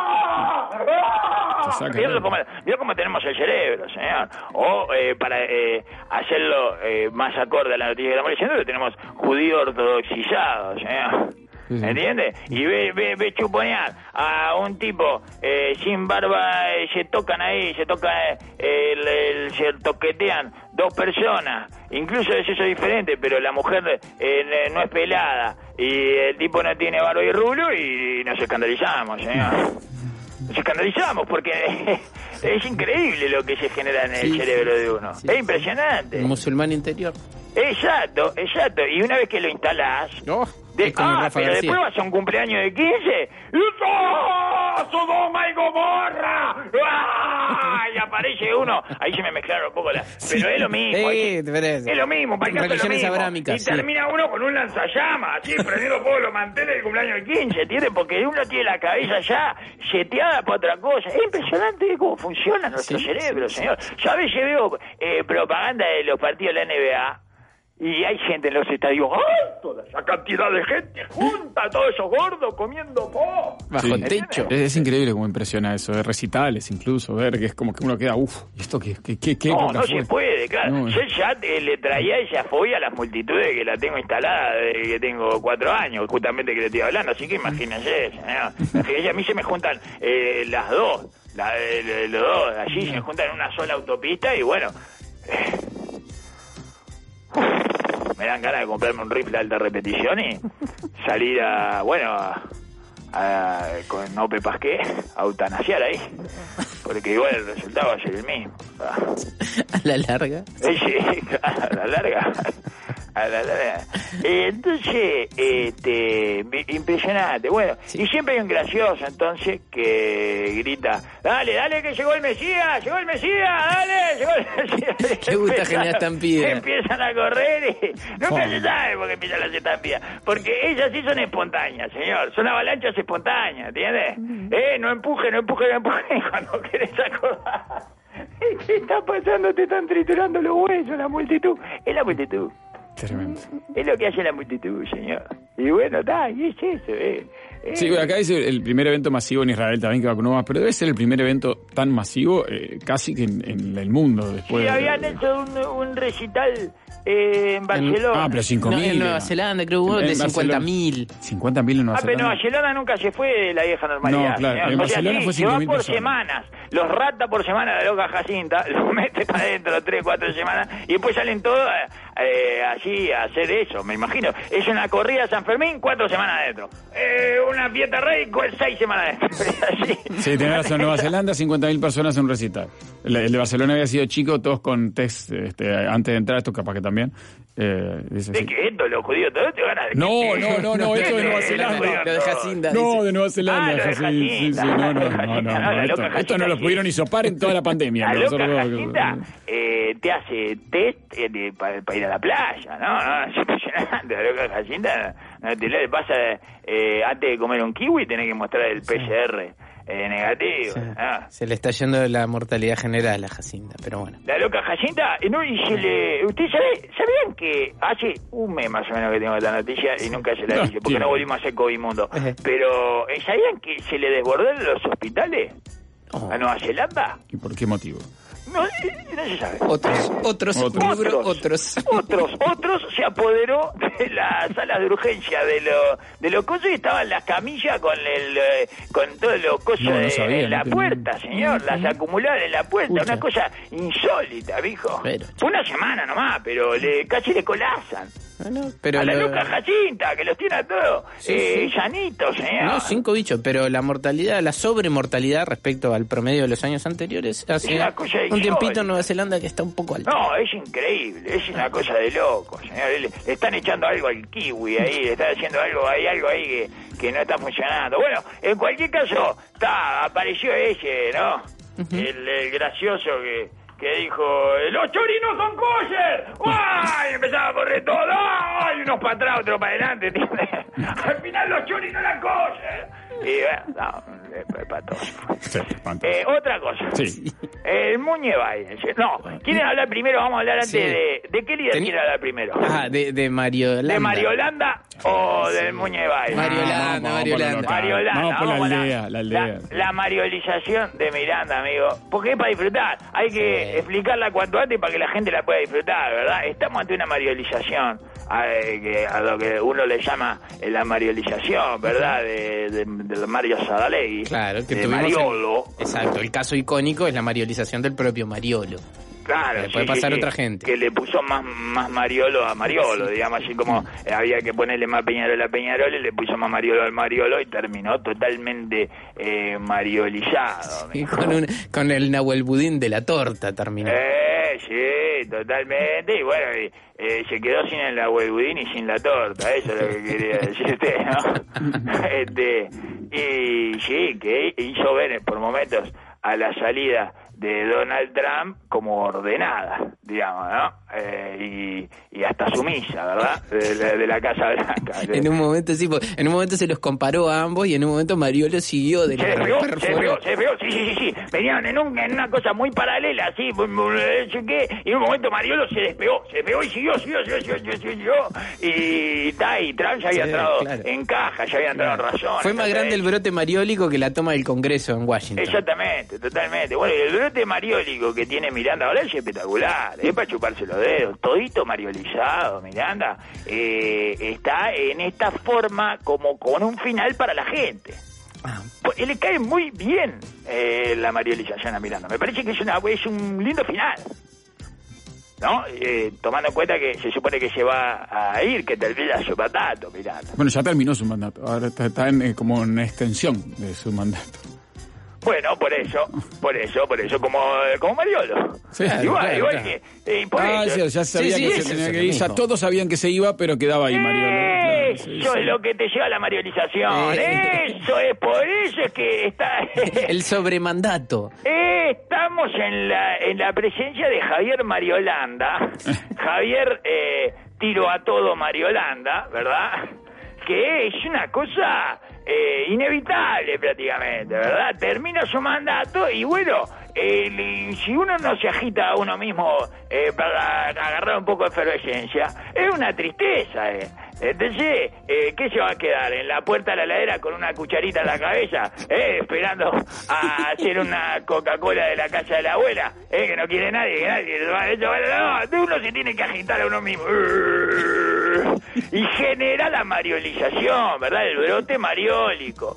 Speaker 3: ¡ah! ¡Ah!
Speaker 2: saca
Speaker 3: Vio cómo, vio cómo tenemos el cerebro, señor. O eh, para eh, hacerlo eh, más acorde a la noticia que estamos leyendo, lo tenemos judío ortodoxizado, señor.
Speaker 2: Sí, sí.
Speaker 3: ¿Entiendes? Y ve, ve, ve chuponear a un tipo eh, sin barba, eh, se tocan ahí, se tocan, eh, el, el, se toquetean dos personas, incluso de sexo diferente, pero la mujer eh, no es pelada y el tipo no tiene barba y rulo y nos escandalizamos, señor. Nos escandalizamos porque es increíble lo que se genera en el
Speaker 4: sí,
Speaker 3: cerebro de uno.
Speaker 4: Sí,
Speaker 3: es impresionante.
Speaker 4: Un musulmán interior.
Speaker 3: Exacto, exacto. Y una vez que lo instalás...
Speaker 4: Oh,
Speaker 3: de, ah,
Speaker 4: Rafa
Speaker 3: pero
Speaker 4: García.
Speaker 3: después vas a un cumpleaños de quince y ¡oh! ¡Sodoma y Gomorra! ¡Ah! Y aparece uno. Ahí se me mezclaron un poco las... Pero es lo mismo.
Speaker 4: Sí,
Speaker 3: es, es lo mismo. Para es lo mismo. Y
Speaker 4: sí.
Speaker 3: termina uno con un lanzallamas, así, prendiendo fuego los manteles del cumpleaños de quince, ¿entiendes? Porque uno tiene la cabeza ya seteada para otra cosa. Es impresionante cómo funciona nuestro
Speaker 4: sí,
Speaker 3: cerebro,
Speaker 4: sí,
Speaker 3: señor. Yo a veces veo eh, propaganda de los partidos de la N B A y hay gente en los estadios, ¡ay! Toda esa cantidad de gente junta, todos esos gordos comiendo po.
Speaker 4: Bajo
Speaker 2: Sí.
Speaker 4: techo.
Speaker 2: Es, es increíble cómo impresiona eso, de recitales incluso, ver que es como que uno queda, uff, ¿esto qué, qué, qué, qué
Speaker 3: No,
Speaker 2: época
Speaker 3: no
Speaker 2: fue?
Speaker 3: se puede, claro.
Speaker 2: No.
Speaker 3: Yo ya eh, le traía esa fobia a las multitudes que la tengo instalada desde que tengo cuatro años, justamente que le estoy hablando, así que imagínense, señor. Imagínense, a mí se me juntan eh, las dos, la, eh, los dos, allí se me juntan en una sola autopista y bueno... Eh, me dan ganas de comprarme un rifle de alta repetición y salir a, bueno, a, a, con Ope Pasqué a eutanasiar ahí, porque igual el resultado va a ser el mismo.
Speaker 4: A la larga.
Speaker 3: Sí, a la larga. A la, la, la. Eh, entonces, este, impresionante. Bueno, sí. Y siempre hay un gracioso entonces que grita, dale, dale que llegó el Mesías, llegó el Mesías, dale, llegó el Mesías.
Speaker 4: Le gusta generar estampida.
Speaker 3: Empiezan a correr y nunca oh. se sabe por qué empiezan las estampillas. Porque ellas sí son espontáneas, señor. Son avalanchas espontáneas, ¿entiendes? Mm. Eh, no empuje, no empuje, no empuje. Cuando querés acordar. ¿Qué está pasando? Te están triturando los huesos, la multitud. Es la multitud.
Speaker 2: Tremendo.
Speaker 3: Es lo que hace la multitud, señor. Y bueno, está, y es eso, eh. eh.
Speaker 2: Sí, bueno, acá dice el primer evento masivo en Israel también que vacunó más, pero debe ser el primer evento tan masivo eh, casi que en, en el mundo después.
Speaker 3: Sí,
Speaker 2: de,
Speaker 3: habían
Speaker 2: de,
Speaker 3: hecho un, un recital eh, en Barcelona.
Speaker 2: Ah, pero cinco mil.
Speaker 4: No, en Nueva Zelanda creo hubo de cincuenta mil.
Speaker 2: cincuenta mil en Nueva
Speaker 3: ah,
Speaker 2: Zelanda.
Speaker 3: Ah, pero Nueva Zelanda nunca se fue de la vieja normalidad.
Speaker 2: No, claro,
Speaker 3: señor.
Speaker 2: en
Speaker 3: O sea,
Speaker 2: Barcelona
Speaker 3: sí,
Speaker 2: fue
Speaker 3: se va
Speaker 2: cinco mil
Speaker 3: por
Speaker 2: personas.
Speaker 3: semanas. Los rata por semana de la loca Jacinta, los mete para adentro tres, cuatro semanas y después salen todos eh, allí a hacer eso, me imagino. Es una corrida a San Fermín, cuatro semanas adentro. Eh, una fiesta rey, seis semanas adentro.
Speaker 2: Sí, tenés razón. Nueva Zelanda, cincuenta mil personas en un recital. El, el de Barcelona había sido chico, todos con test este, antes de entrar, esto capaz que también. Eh, dice,
Speaker 3: ¿De
Speaker 2: sí.
Speaker 3: qué esto, los judíos todos te van a decir?
Speaker 2: No, no, no, no, esto de Nueva Zelanda.
Speaker 4: Lo de Jacinta.
Speaker 2: No, de Nueva Zelanda.
Speaker 3: Ah, lo de
Speaker 2: sí, sí, sí, no, no, no, no, no, esto, esto no lo pudieron hisopar en toda la pandemia.
Speaker 3: La
Speaker 2: ¿no?
Speaker 3: loca
Speaker 2: Nosotros,
Speaker 3: Jacinta eh, te hace test eh, para pa ir a la playa, ¿no? no es impresionante. La loca Jacinta no te le pasa eh, antes de comer un kiwi tenés que mostrar el P C R eh, negativo.
Speaker 4: Sí.
Speaker 3: ¿no?
Speaker 4: Se le está yendo la mortalidad general a Jacinta, pero bueno.
Speaker 3: La loca Jacinta, no, y se le... ¿Ustedes sabe, sabían que hace un mes más o menos que tengo esta noticia y nunca se la dije, porque no volvimos a hacer COVID mundo? Pero, eh, ¿sabían que se le desbordaron los hospitales
Speaker 4: Oh.
Speaker 3: a Nueva Zelanda?
Speaker 2: ¿Y por qué motivo?
Speaker 3: No, no se sabe.
Speaker 4: Otros, otros,
Speaker 2: Otros.
Speaker 4: rubro, otros.
Speaker 3: Otros, otros se apoderó de las salas de urgencia, de lo, de los cosas y estaban las camillas con el, eh, con todos los cosas
Speaker 2: No, no
Speaker 3: de-
Speaker 2: sabía,
Speaker 3: en la
Speaker 2: no tenía-
Speaker 3: puerta, señor, las acumuladas en la puerta,
Speaker 4: Pucha.
Speaker 3: una cosa insólita, viejo.
Speaker 4: Pero-
Speaker 3: Fue una semana nomás, pero le, casi le colapsan.
Speaker 4: Bueno, pero
Speaker 3: a la
Speaker 4: lo-
Speaker 3: loca Jacinta, que los tiene a todos
Speaker 4: Sí,
Speaker 3: eh,
Speaker 4: sí.
Speaker 3: llanitos, señor.
Speaker 4: No, cinco bichos, pero la mortalidad, la sobremortalidad respecto al promedio de los años anteriores, hace
Speaker 3: una cosa
Speaker 4: un tiempito
Speaker 3: insólita.
Speaker 4: en Nueva Zelanda que está un poco alto.
Speaker 3: No, es increíble, es una cosa de loco, señor. Le, le están echando algo al kiwi ahí, le están haciendo algo, hay algo ahí que, que no está funcionando. Bueno, en cualquier caso, está, apareció ese, ¿no? el, el gracioso que, que dijo, los chorinos son kosher. ¡Ay! Empezaba a correr todo. ¡Ay! Unos para atrás, otros para adelante. Al final los choris no eran kosher. Y bueno, no, para todos.
Speaker 2: Sí, espantoso.
Speaker 3: Eh, otra cosa.
Speaker 2: Sí.
Speaker 3: El Muñe Biden. No, ¿quieren hablar primero? Vamos a hablar antes
Speaker 4: Sí.
Speaker 3: de... ¿De qué líder
Speaker 4: Ten-
Speaker 3: quieren hablar primero?
Speaker 4: Ah, de, de Mariolanda.
Speaker 3: ¿De Mariolanda o del Muñe Biden?
Speaker 4: Mariolanda,
Speaker 2: Vamos, vamos por lo
Speaker 4: Mariolanda.
Speaker 2: local.
Speaker 3: Mariolanda.
Speaker 2: Vamos por la
Speaker 3: vamos a
Speaker 2: aldea, la aldea.
Speaker 3: La, la mariolización de Miranda, amigo. Porque es para disfrutar. Hay que
Speaker 4: Sí.
Speaker 3: explicarla cuanto antes para que la gente la pueda disfrutar, ¿verdad? Estamos ante una mariolización. A, eh, que- a lo que uno le llama eh, la mariolización, ¿verdad? De, de, de Mario Sadalegui.
Speaker 4: Claro, que
Speaker 3: de
Speaker 4: tuvimos
Speaker 3: Mariolo.
Speaker 4: el- exacto, el caso icónico es la mariolización del propio Mariolo.
Speaker 3: Claro,
Speaker 4: Le puede pasar a otra gente.
Speaker 3: Que le puso más, más Mariolo a Mariolo, digamos, así como eh, había que ponerle más Peñarol a Peñarol y le puso más Mariolo al Mariolo y terminó totalmente eh, mariolizado.
Speaker 4: Y con, un, con el Nahuel Budín de la torta terminó.
Speaker 3: Eh, sí, totalmente. Y bueno, y, eh, se quedó sin el abueludín y sin la torta. Eso es lo que quería decirte, ¿no? este, y sí, que hizo ver por momentos a la salida de Donald Trump como ordenada, digamos, ¿no? Eh, y, y hasta sumisa, ¿verdad? De, la- de la Casa Blanca.
Speaker 4: En un momento sí, porque en un momento se los comparó a ambos y en un momento Mariolo siguió de
Speaker 3: Se
Speaker 4: la
Speaker 3: despegó, se
Speaker 4: perforó.
Speaker 3: despegó, se despegó, sí, sí, sí, sí. Venían en, un, en una cosa muy paralela, así, bu- bu- no sé qué, y en un momento Mariolo se despegó, se despegó y siguió, siguió, siguió, siguió, siguió, siguió. Y, ta, y Trump ya había
Speaker 4: Sí,
Speaker 3: entrado
Speaker 4: claro.
Speaker 3: en caja, ya había entrado en razón.
Speaker 4: Fue más grande el brote mariólico que la toma del Congreso en Washington.
Speaker 3: Exactamente, totalmente. Bueno, y el brote mariólico que tiene Miranda ahora es espectacular, es para chuparse los dedos, todito mariolizado, Miranda, eh, está en esta forma como con un final para la gente.
Speaker 4: Ah,
Speaker 3: Pues, le cae muy bien eh, la mariolización a Miranda, me parece que es, una, es un lindo final. ¿No? Eh, tomando en cuenta que se supone que se va a ir, que termina su mandato, Miranda.
Speaker 2: Bueno, ya terminó su mandato. Ahora está, está en, eh, como en extensión de su mandato.
Speaker 3: Bueno, por eso, por eso, por eso, como, como Mariolo.
Speaker 2: Sí,
Speaker 3: igual,
Speaker 4: claro,
Speaker 3: igual
Speaker 4: claro.
Speaker 3: que... eh, por
Speaker 2: Ah,
Speaker 3: eso.
Speaker 2: ya, ya sabía
Speaker 4: Sí,
Speaker 2: que
Speaker 4: sí,
Speaker 2: se
Speaker 4: eso
Speaker 2: tenía
Speaker 4: es
Speaker 2: que
Speaker 4: lo
Speaker 2: ir. Ya
Speaker 4: mismo.
Speaker 2: todos sabían que se iba, pero quedaba ahí, Mariolo. Claro, sí,
Speaker 3: Eso
Speaker 2: sí.
Speaker 3: es lo que te lleva a la mariolización.
Speaker 4: Eh.
Speaker 3: Eso es, por eso es que está...
Speaker 4: El sobremandato.
Speaker 3: Eh, Estamos en la, en la presencia de Javier Mariolanda. Javier eh, tiro a todo Mariolanda, ¿verdad? Que es una cosa eh, inevitable prácticamente, ¿verdad? Termina su mandato y bueno, eh, si uno no se agita a uno mismo eh, para agarrar un poco de efervescencia, es una tristeza, ¿eh? Entonces, eh, ¿qué se va a quedar? ¿En la puerta de la heladera con una cucharita en la cabeza? ¿Eh? Esperando a hacer una Coca-Cola de la casa de la abuela. ¿Eh? Que no quiere nadie, que nadie. No, uno se tiene que agitar a uno mismo. Y genera la mariolización, ¿verdad? El brote mariólico.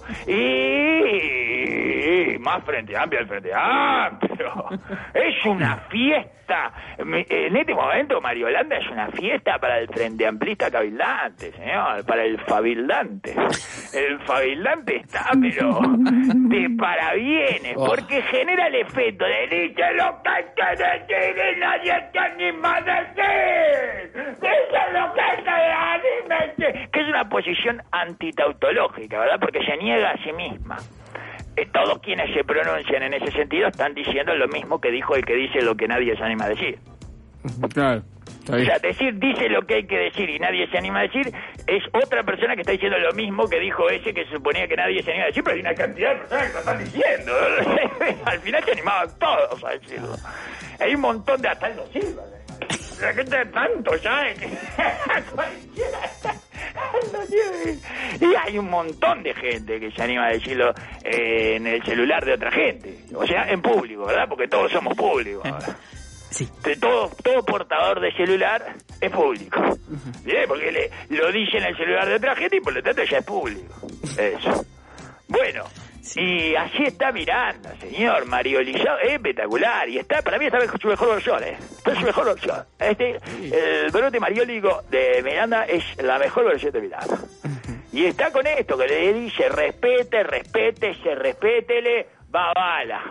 Speaker 3: Y más Frente Amplio al Frente Amplio. Es una fiesta. En este momento, Mariolanda es una fiesta para el Frente Amplista cabildante, señor. Para el fabildante. El fabildante está, pero de parabienes. Porque genera el efecto de dice lo que hay que decir y nadie se anima a decir. Dice lo que hay que decir. Que es una posición antitautológica, ¿verdad? Porque se niega a sí misma. Eh, todos quienes se pronuncian en ese sentido están diciendo lo mismo que dijo el que dice lo que nadie se anima a decir.
Speaker 2: Claro, está
Speaker 3: O
Speaker 2: bien.
Speaker 3: sea, decir dice lo que hay que decir y nadie se anima a decir es otra persona que está diciendo lo mismo que dijo ese que se suponía que nadie se anima a decir, pero hay una cantidad de personas que lo están diciendo. Al final se animaban todos a decirlo. Hay un montón de hasta el dos Silva. La gente de tanto ya es que cualquiera lo tiene. Y hay un montón de gente que se anima a decirlo eh, en el celular de otra gente. O sea, en público, ¿verdad? Porque todos somos públicos.
Speaker 4: Sí.
Speaker 3: Todo, todo portador de celular es público. ¿Bien? Porque le, lo dice en el celular de otra gente y por lo tanto ya es público. Eso. Bueno. Y así está Miranda, señor, mariolizado, es espectacular, y está, para mí está su mejor versión, eh, está su mejor versión. Este, el brote mariólico de Miranda es la mejor versión de Miranda. Y está con esto, que le dice, respete, respete, se respétele, va bala.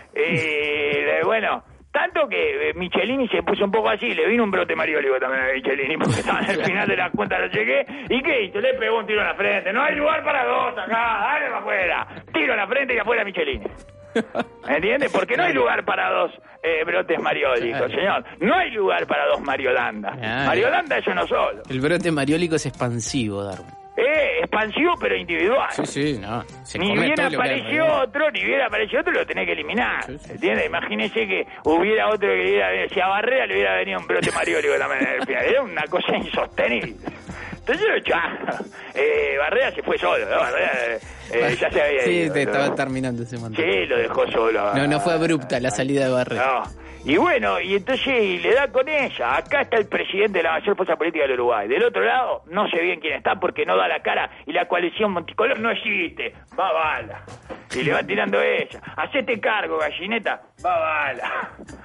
Speaker 3: Eh, bueno... Tanto que eh, Michelini se puso un poco así, le vino un brote mariólico también a Michelini, porque estaba en el final de la cuenta, lo llegué, ¿y qué hizo? Le pegó un tiro en la frente, no hay lugar para dos acá, dale para afuera, tiro en la frente y afuera Michelini. ¿Entiendes? Porque no hay lugar para dos eh, brotes mariólicos, señor. No hay lugar para dos Mariolanda. Mariolanda es uno solo.
Speaker 4: El brote mariólico es expansivo, Darwin.
Speaker 3: Eh, expansivo pero individual.
Speaker 4: Sí, sí, no. Se
Speaker 3: Ni
Speaker 4: come
Speaker 3: bien
Speaker 4: todo lo que
Speaker 3: apareció
Speaker 4: hay.
Speaker 3: otro, ni bien apareció otro, lo tenés que eliminar.
Speaker 4: Sí, sí.
Speaker 3: ¿Entiendes? Imagínese que hubiera otro que le hubiera... Si a Barrera le hubiera venido un brote mariólico también en el final. Era una cosa insostenible. Entonces lo echaron. Eh, Barrera se fue solo, ¿no? Barrera eh, eh, ya se había
Speaker 4: Sí,
Speaker 3: ido.
Speaker 4: te
Speaker 3: ¿no?
Speaker 4: estaba terminando ese mandato.
Speaker 3: Sí, lo dejó solo.
Speaker 4: No, no fue abrupta la salida de Barrera.
Speaker 3: No. Y bueno, y entonces le da con ella. Acá está el presidente de la mayor fuerza política del Uruguay. Del otro lado, no sé bien quién está porque no da la cara y la coalición Monticolor no existe. Va bala. Y le va tirando ella. Hacete cargo, gallineta. Va bala.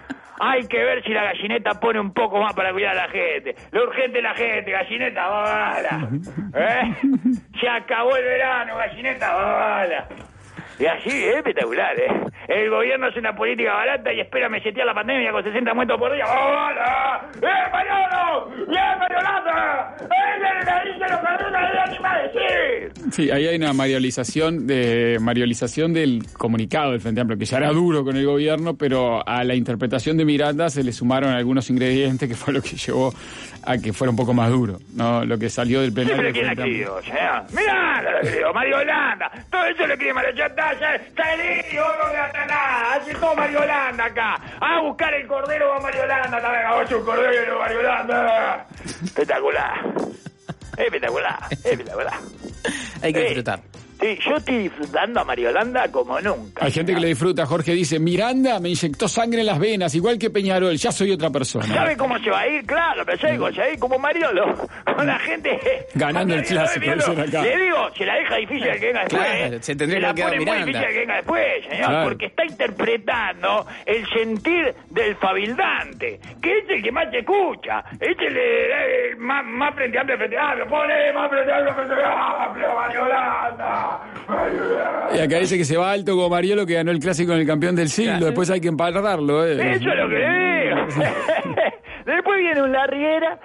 Speaker 3: Hay que ver si la gallineta pone un poco más para cuidar a la gente. Lo urgente es la gente, gallineta, va bala. ¿Eh? Se acabó el verano, gallineta, va bala. Y así, es espectacular, ¿eh? El gobierno hace una política barata y espera mesetear la pandemia con sesenta muertos por día. ¡Hola! ¡Eh, Mariano! ¡Eh, Mariolanda! ¡Eh, le dice lo que no le anima a decir!
Speaker 2: Sí, ahí hay una mariolización de mariolización del comunicado del Frente Amplio, que ya era duro con el gobierno, pero a la interpretación de Miranda se le sumaron algunos ingredientes que fue lo que llevó a que fuera un poco más duro, ¿no? Lo que salió del plenario
Speaker 3: Siempre
Speaker 2: del
Speaker 3: quién la
Speaker 2: Frente Amplio.
Speaker 3: escribió, señor. Mirá, la escribió, Mariolanda. Todo eso le escribe Mariolanda. Salí, vos no le hace nada. Hace todo Mariolanda acá. A buscar el cordero va Mariolanda también. A un cordero y Mariolanda. Espectacular. Espectacular. Espectacular.
Speaker 4: Hay que
Speaker 3: Eh,
Speaker 4: disfrutar.
Speaker 3: Sí, yo estoy disfrutando a Mariolanda como nunca.
Speaker 2: Hay gente que le disfruta. Jorge dice, Miranda me inyectó sangre en las venas, igual que Peñarol, ya soy otra persona.
Speaker 3: ¿Sabe cómo se va a ir? Claro, pero ¿sabe cómo se va a ir? Como Mariolo, con la gente...
Speaker 2: Ganando el clásico,
Speaker 3: Mirando,
Speaker 2: dicen acá.
Speaker 3: le digo, se la deja difícil al que venga después.
Speaker 4: Claro,
Speaker 3: ¿eh?
Speaker 4: se tendría
Speaker 3: la
Speaker 4: que quedar
Speaker 3: pone muy
Speaker 4: Miranda.
Speaker 3: difícil al que venga después, señor,
Speaker 2: Claro.
Speaker 3: porque está interpretando el sentir del fabildante, que es el que más te escucha, es el, el más, más frente amplio, frente amplio, pone más frente amplio, frente amplio, Mariolanda.
Speaker 2: Y acá dice que se va alto como Mariolo, que ganó el clásico en el campeón del siglo. Después hay que empalarlo, ¿eh?
Speaker 3: Eso es lo que digo. Después viene un Larriera,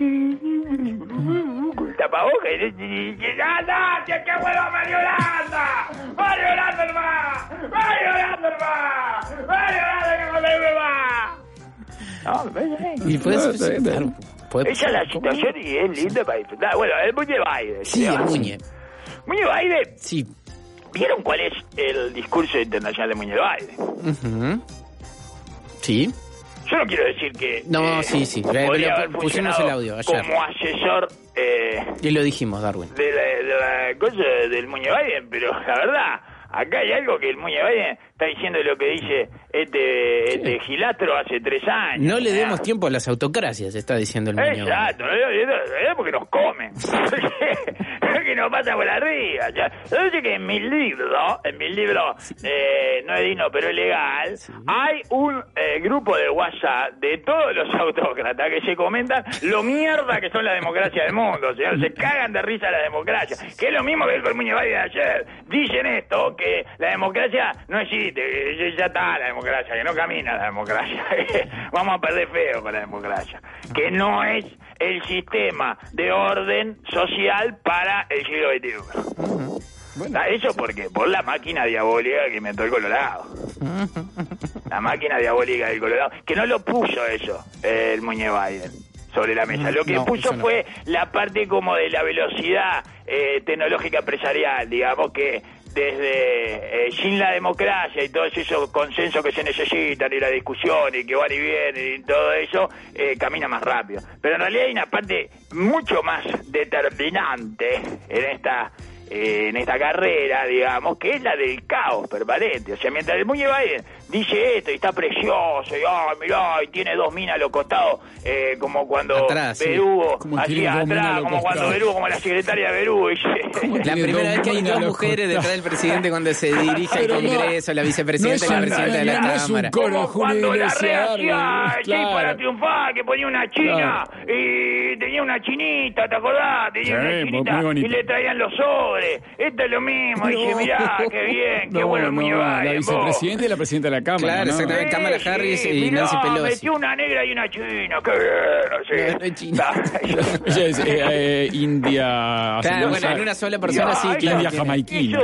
Speaker 3: tapabocas y dice, ¡anda! ¡Que qué bueno Mario Landa! ¡Mario Landa hermano! ¡Mario Landa hermano! ¡Mario Landa que me va! No, me parece bien.
Speaker 4: Y puedes presentar.
Speaker 3: Esa es la situación y es linda para disfrutar. Bueno, el Muñe Biden.
Speaker 4: Sí, el Muñe.
Speaker 3: Muñe Biden.
Speaker 4: Sí.
Speaker 3: ¿Vieron cuál es el discurso internacional de Muñe Biden?
Speaker 4: Uh-huh. Sí.
Speaker 3: Yo no quiero decir que...
Speaker 4: No,
Speaker 3: eh,
Speaker 4: sí, sí.
Speaker 3: podría haber
Speaker 4: Pusimos el audio ayer.
Speaker 3: como asesor... Eh,
Speaker 4: y lo dijimos, Darwin.
Speaker 3: De la, de la cosa del Muñe Biden, pero la verdad, acá hay algo que el Muñe Biden está diciendo lo que dice este,
Speaker 4: sí.
Speaker 3: este gilastro hace tres años.
Speaker 4: No le
Speaker 3: ¿no?
Speaker 4: demos tiempo a las autocracias, está diciendo el Muñe Biden.
Speaker 3: Exacto, es porque nos comen. Que nos pasa por arriba. Ya. Yo sé que en mi libro, en mi libro, eh, no es digno pero es legal, sí. hay un eh, grupo de WhatsApp de todos los autócratas que se comentan lo mierda que son la democracia del mundo, señor. Se cagan de risa la democracia, que es lo mismo que el Muñe Biden de ayer. Dicen esto, que la democracia no existe, que ya está la democracia, que no camina la democracia. Vamos a perder feo con la democracia. Que no es el sistema de orden social para el siglo veintiuno. Uh-huh. Bueno, eso porque por la máquina diabólica que inventó el Colorado. Uh-huh. La máquina diabólica del Colorado, que no lo puso eso el Muñe Biden sobre la mesa. Lo que no, puso no. fue la parte como de la velocidad eh, tecnológica empresarial, digamos que desde eh, sin la democracia y todos esos consensos que se necesitan y la discusión y que van y vienen y todo eso, eh, camina más rápido. Pero en realidad hay una parte mucho más determinante en esta eh, en esta carrera, digamos, que es la del caos permanente. O sea, mientras el Muñe Biden dice esto y está precioso y oh, mirá, y tiene dos minas a los costados, eh, como cuando
Speaker 4: atrás,
Speaker 3: Berugo
Speaker 4: sí.
Speaker 3: hacía atrás, como cuando Berugo, como la secretaria de Berugo.
Speaker 4: La primera vez que hay dos mujeres detrás del presidente cuando se dirige al Congreso, no, la vicepresidenta no y la presidenta de la
Speaker 3: no
Speaker 4: Cámara.
Speaker 3: Como cuando la reacción, sí, claro. para triunfar, que ponía una china claro. y tenía una chinita, ¿te acordás? Tenía sí, una chinita y le traían los sobres. Esto es lo mismo. No. Dice, mirá, qué bien, qué no, bueno el Muñe Biden.
Speaker 2: La vicepresidenta y la presidenta de la Cámara.
Speaker 4: Claro,
Speaker 2: ¿no?
Speaker 4: exactamente. Cámara
Speaker 3: sí,
Speaker 4: Harris
Speaker 3: sí,
Speaker 4: y
Speaker 3: mirá,
Speaker 4: Nancy Pelosi.
Speaker 3: Metió una negra y una china. Qué bien, sí.
Speaker 4: No, no es china.
Speaker 2: Ella es eh, eh, India.
Speaker 4: Claro, bueno, en una sola persona sí.
Speaker 2: Claro, India jamaiquina.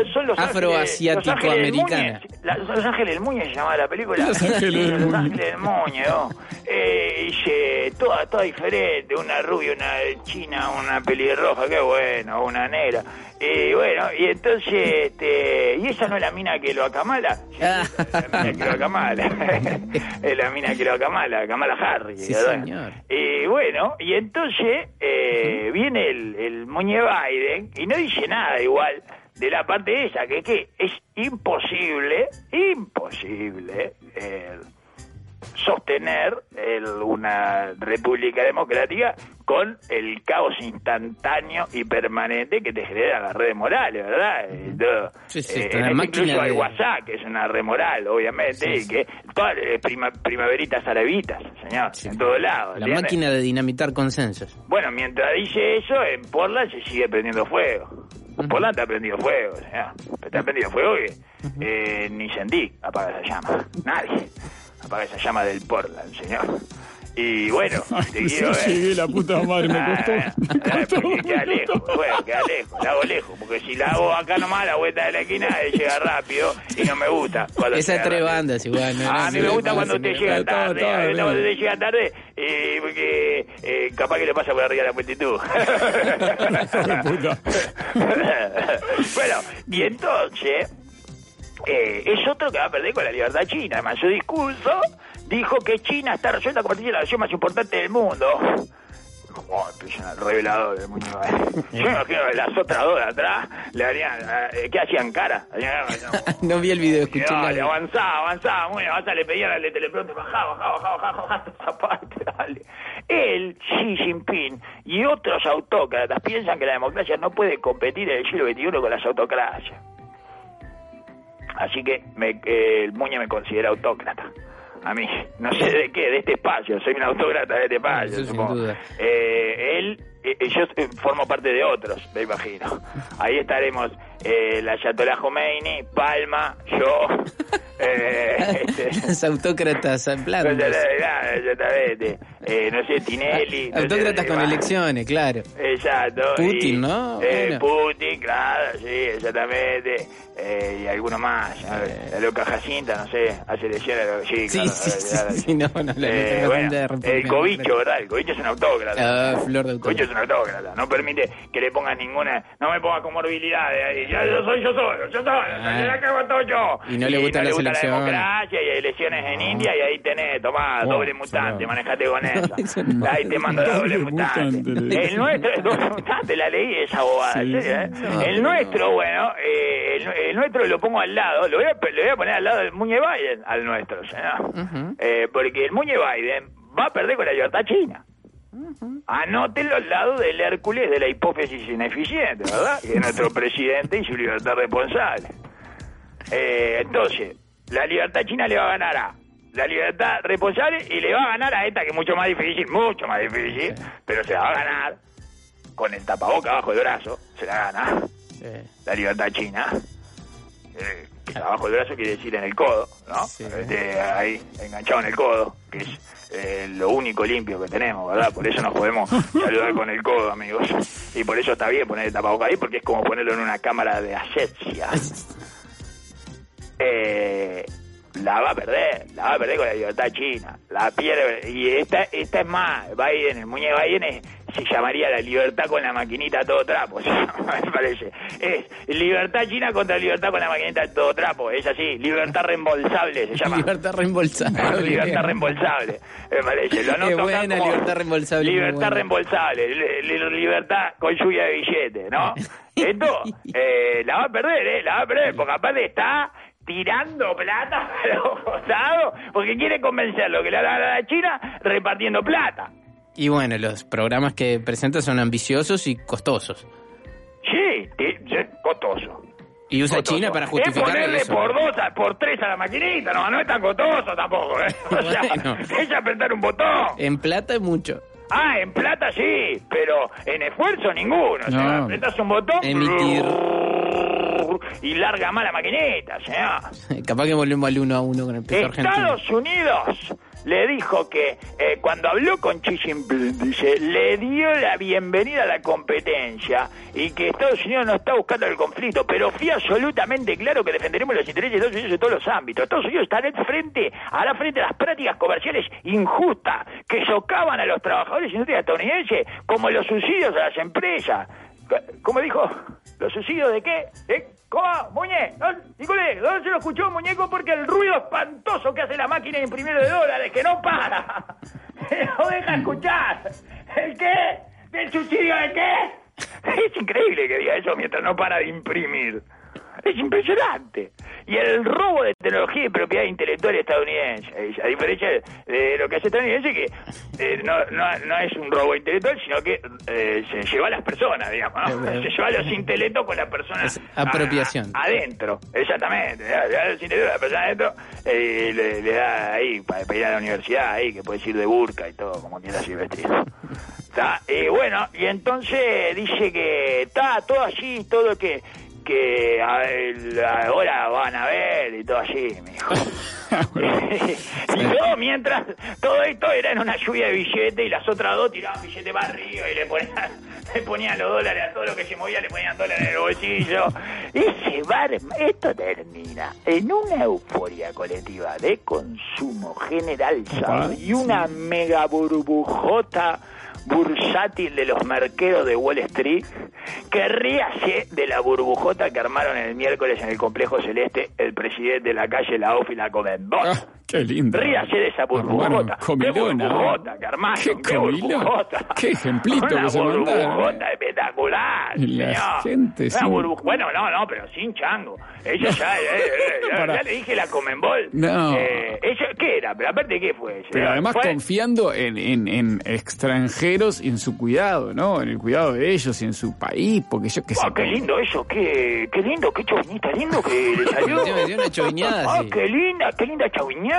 Speaker 4: Afroasiático-americana.
Speaker 3: Los Ángeles del Muñe se llama la película.
Speaker 2: Los Ángeles del Muñe.
Speaker 3: Los Ángeles del Muñe, ¿no? Eh, dice, toda, toda diferente. Una rubia, una china, una pelirroja, qué bueno, una negra. Y bueno, y entonces, este, ¿y esa no es la mina que lo acamala? Sí, la mina que lo acamala. Es la mina que lo acamala, Kamala Harris.
Speaker 4: Sí, señor.
Speaker 3: Y bueno, y entonces eh, viene el, el Muñe Biden y no dice nada igual de la parte esa, que es que es imposible, imposible eh, sostener el, una república democrática con el caos instantáneo y permanente que te genera las redes morales, ¿verdad? Todo,
Speaker 4: sí, sí,
Speaker 3: eh, en este incluso hay
Speaker 4: de...
Speaker 3: WhatsApp, que es una red moral, obviamente, sí, sí. y que todas eh, prima, primaveritas arabitas, señor, sí. en todos lados.
Speaker 4: La
Speaker 3: ¿entiendes?
Speaker 4: Máquina de dinamitar consensos.
Speaker 3: Bueno, mientras dice eso, en Portland se sigue prendiendo fuego. Uh-huh. Portland está prendido fuego, señor. Está prendido fuego que uh-huh. eh, ni sentí apaga esa llama. Nadie apaga esa llama del Portland, señor. Y bueno,
Speaker 2: Ay,
Speaker 3: te quiero ver.
Speaker 2: Llegué, la puta madre, me costó.
Speaker 3: Ah, porque queda lejos, bueno, queda lejos, la hago lejos, porque si la hago acá nomás, la vuelta de la esquina, llega rápido y no me gusta.
Speaker 4: Esa es tres bandas igual. No,
Speaker 3: ah, a mí me gusta cuando usted llega tarde,
Speaker 2: todo,
Speaker 3: a mí me gusta
Speaker 2: todo,
Speaker 3: cuando usted llega tarde, eh, porque eh, capaz que le pasa por arriba de la multitud. Bueno, y entonces... Eh, es otro que va a perder con la libertad china. Además, su discurso dijo que China está resuelta a convertirse en la nación más importante del mundo. Oh, empiezan al revelador del mundo. Yo me imagino que las otras dos de atrás le harían, eh, ¿qué hacían cara?
Speaker 4: No vi el video, escuché.
Speaker 3: Dale, avanzaba, avanzaba, muy bien, avanzaba, le pedían al de teleprompter, bajaba, bajaba, bajaba, bajaba, esa parte, dale. Él, Xi Jinping y otros autócratas piensan que la democracia no puede competir en el siglo veintiuno con las autocracias. Así que me, eh, el Muñe me considera autócrata. A mí, no sé de qué, de este espacio, soy un autócrata de este espacio,
Speaker 4: sí,
Speaker 3: supongo.
Speaker 4: Sin duda.
Speaker 3: Eh, él, eh, yo formo parte de otros, me imagino. Ahí estaremos eh, la Ayatollah Khomeini, Palma, yo... Eh, este,
Speaker 4: Los autócratas blandos.
Speaker 3: Exactamente. Eh, no sé, Tinelli.
Speaker 4: Autócratas
Speaker 3: no sé,
Speaker 4: con
Speaker 3: va.
Speaker 4: elecciones, claro.
Speaker 3: Exacto.
Speaker 4: Putin,
Speaker 3: y,
Speaker 4: ¿no?
Speaker 3: Eh,
Speaker 4: Bueno.
Speaker 3: Putin, claro, sí, exactamente. Eh, y alguno más. ¿no? La loca Jacinta, no sé, hace elecciones. Sí,
Speaker 4: Sí,
Speaker 3: claro.
Speaker 4: sí, sí,
Speaker 3: claro.
Speaker 4: sí, no, no, la
Speaker 3: Eh,
Speaker 4: loca
Speaker 3: bueno,
Speaker 4: Jacinta de República
Speaker 3: el cobicho,
Speaker 4: Democrática.
Speaker 3: ¿verdad? El cobicho es un autócrata.
Speaker 4: Ah, flor de
Speaker 3: El cobicho
Speaker 4: autócrata.
Speaker 3: es un autócrata. No permite que le pongan ninguna... No me ponga comorbilidades ahí. Ya, yo soy yo solo, yo solo.
Speaker 4: Ah.
Speaker 3: Ya que hago todo yo.
Speaker 4: Y no le gustan
Speaker 3: no
Speaker 4: las
Speaker 3: le gusta
Speaker 4: elecciones.
Speaker 3: la democracia y hay elecciones en India y ahí tenés, tomá,
Speaker 2: Oh,
Speaker 3: doble mutante,
Speaker 2: salado.
Speaker 3: manejate con eso.
Speaker 4: Eso no.
Speaker 3: Ahí te mando la doble
Speaker 2: Doble
Speaker 3: mutante.
Speaker 2: mutante, le
Speaker 3: El
Speaker 2: dicen.
Speaker 3: nuestro es doble mutante, la leí esa bobada.
Speaker 2: Sí.
Speaker 3: ¿en serio, eh?
Speaker 4: No,
Speaker 3: el
Speaker 4: no.
Speaker 3: nuestro, bueno, eh, el, el nuestro lo pongo al lado, lo voy a, lo voy a poner al lado del Muñe Biden, al nuestro, ¿no?
Speaker 4: Ujú.
Speaker 3: eh, porque el Muñe Biden va a perder con la libertad china. Anótenlo al lado del Hércules de la hipófisis ineficiente, ¿verdad? Que es nuestro presidente y su libertad responsable. Eh, entonces, la libertad china le va a ganar a la libertad responsable y le va a ganar a esta que es mucho más difícil, mucho más difícil, pero se la va a ganar con el tapaboca abajo del brazo, se la gana
Speaker 4: Sí.
Speaker 3: la libertad china. Eh, que abajo del brazo quiere decir en el codo, ¿no?
Speaker 4: Sí.
Speaker 3: Este, ahí, enganchado en el codo, que es eh, lo único limpio que tenemos, ¿verdad? Por eso nos podemos saludar con el codo, amigos. Y por eso está bien poner el tapabocas ahí, porque es como ponerlo en una cámara de asepsia. Eh, la va a perder, la va a perder con la libertad china. La pierde, y esta, esta es más, Biden, el Muñe Biden es, se llamaría la libertad con la maquinita a todo trapo, me parece. Es libertad china contra libertad con la maquinita a todo trapo, es así, libertad reembolsable se llama.
Speaker 4: Libertad reembolsable.
Speaker 3: Libertad reembolsable, me parece. Lo
Speaker 4: Qué
Speaker 3: anoto acá
Speaker 4: buena,
Speaker 3: como
Speaker 4: libertad reembolsable, muy
Speaker 3: Libertad
Speaker 4: buena.
Speaker 3: reembolsable, li- li- libertad con lluvia de billete, ¿no? Esto eh, la va a perder, ¿eh? La va a perder, porque aparte está tirando plata a los costados, porque quiere convencerlo que le va a dar a la China repartiendo plata.
Speaker 4: Y bueno, los programas que presenta son ambiciosos y costosos.
Speaker 3: Sí, ti- sí, costoso.
Speaker 4: Y usa
Speaker 3: Costoso.
Speaker 4: China para
Speaker 3: Es
Speaker 4: justificar
Speaker 3: ponerle
Speaker 4: eso.
Speaker 3: por dos, a- por tres a la maquinita, no, no es tan costoso tampoco, ¿eh? O sea,
Speaker 4: Bueno.
Speaker 3: es apretar un botón.
Speaker 4: En plata es mucho.
Speaker 3: Ah, en plata sí, pero en esfuerzo ninguno. O sea,
Speaker 2: No.
Speaker 3: apretas un botón
Speaker 4: Emitir.
Speaker 3: y larga más la maquinita, señor.
Speaker 4: Capaz que volvemos al uno a uno con el peso argentino.
Speaker 3: Estados Unidos le dijo que eh, cuando habló con Xi Jinping, dice, le dio la bienvenida a la competencia y que Estados Unidos no está buscando el conflicto, pero fui absolutamente claro que defenderemos los intereses de Estados Unidos en todos los ámbitos. Estados Unidos está al frente, hará frente a las prácticas comerciales injustas que socavan a los trabajadores y industrias estadounidenses, como los subsidios a las empresas. ¿Cómo dijo? ¿Los subsidios de qué? ¿Eh? ¿Cómo? Muñe, ¿no? Nicolé, ¿dónde se lo escuchó, muñeco? Porque el ruido espantoso que hace la máquina de imprimir de dólares, que no para. No deja escuchar. ¿El qué? ¿Del subsidio de qué? Es increíble que diga eso mientras no para de imprimir. Es impresionante. Y el robo de tecnología y propiedad intelectual estadounidense, a diferencia de lo que hace estadounidense, que eh, no, no, no es un robo intelectual, sino que eh, se lleva a las personas, digamos, ¿no? Se lleva a los intelectos con las personas
Speaker 4: Es apropiación.
Speaker 3: a- adentro, exactamente. Le da los intelectos a la persona adentro y le, le da ahí para, para ir a la universidad, ahí que puedes ir de burka y todo, como quieras ir vestido. ¿Está? Y bueno, y entonces dice que está todo allí, todo que que a el- ahora van a ver y todo allí, mijo. Y yo, mientras todo esto era en una lluvia de billetes y las otras dos tiraban billetes para arriba y le ponían, le ponían los dólares a todo lo que se movía, le ponían dólares en el bolsillo. Ese bar, esto termina en una euforia colectiva de consumo generalizado y una mega burbujota bursátil de los merqueros de Wall Street, que ríase de la burbujota que armaron el miércoles en el Complejo Celeste el presidente de la calle La O F y la Comenbol.
Speaker 2: Ah, qué lindo.
Speaker 3: Ríase de esa burbujota.
Speaker 2: Armaron
Speaker 3: ¿Qué
Speaker 2: comilona.
Speaker 3: burbujota que armaron?
Speaker 2: Qué
Speaker 3: ¿Qué
Speaker 2: comilona.
Speaker 3: burbujota?
Speaker 2: Qué ejemplito
Speaker 3: Una
Speaker 2: que se mandaron,
Speaker 3: burbujota
Speaker 2: eh.
Speaker 3: espectacular,
Speaker 2: Y la
Speaker 3: señor.
Speaker 2: gente
Speaker 3: Una
Speaker 2: sin-
Speaker 3: burbu- Bueno, no, no, pero sin chango. Ellos ya, eh, eh, ya,
Speaker 2: Pará.
Speaker 3: ya le dije la Comenbol.
Speaker 2: No.
Speaker 3: Eh, ellos, ¿qué era? Pero aparte, ¿qué fue?
Speaker 2: Pero además
Speaker 3: Fue-
Speaker 2: confiando en, en, en extranjeros y en su cuidado, ¿no? En el cuidado de ellos y en su país, porque yo qué sé.
Speaker 3: Ah, qué lindo eso, qué, qué lindo, qué chauvinista lindo que le salió.
Speaker 4: Me dio una chauviñada,
Speaker 3: Ah,
Speaker 4: sí.
Speaker 3: qué linda, qué linda chauviñada.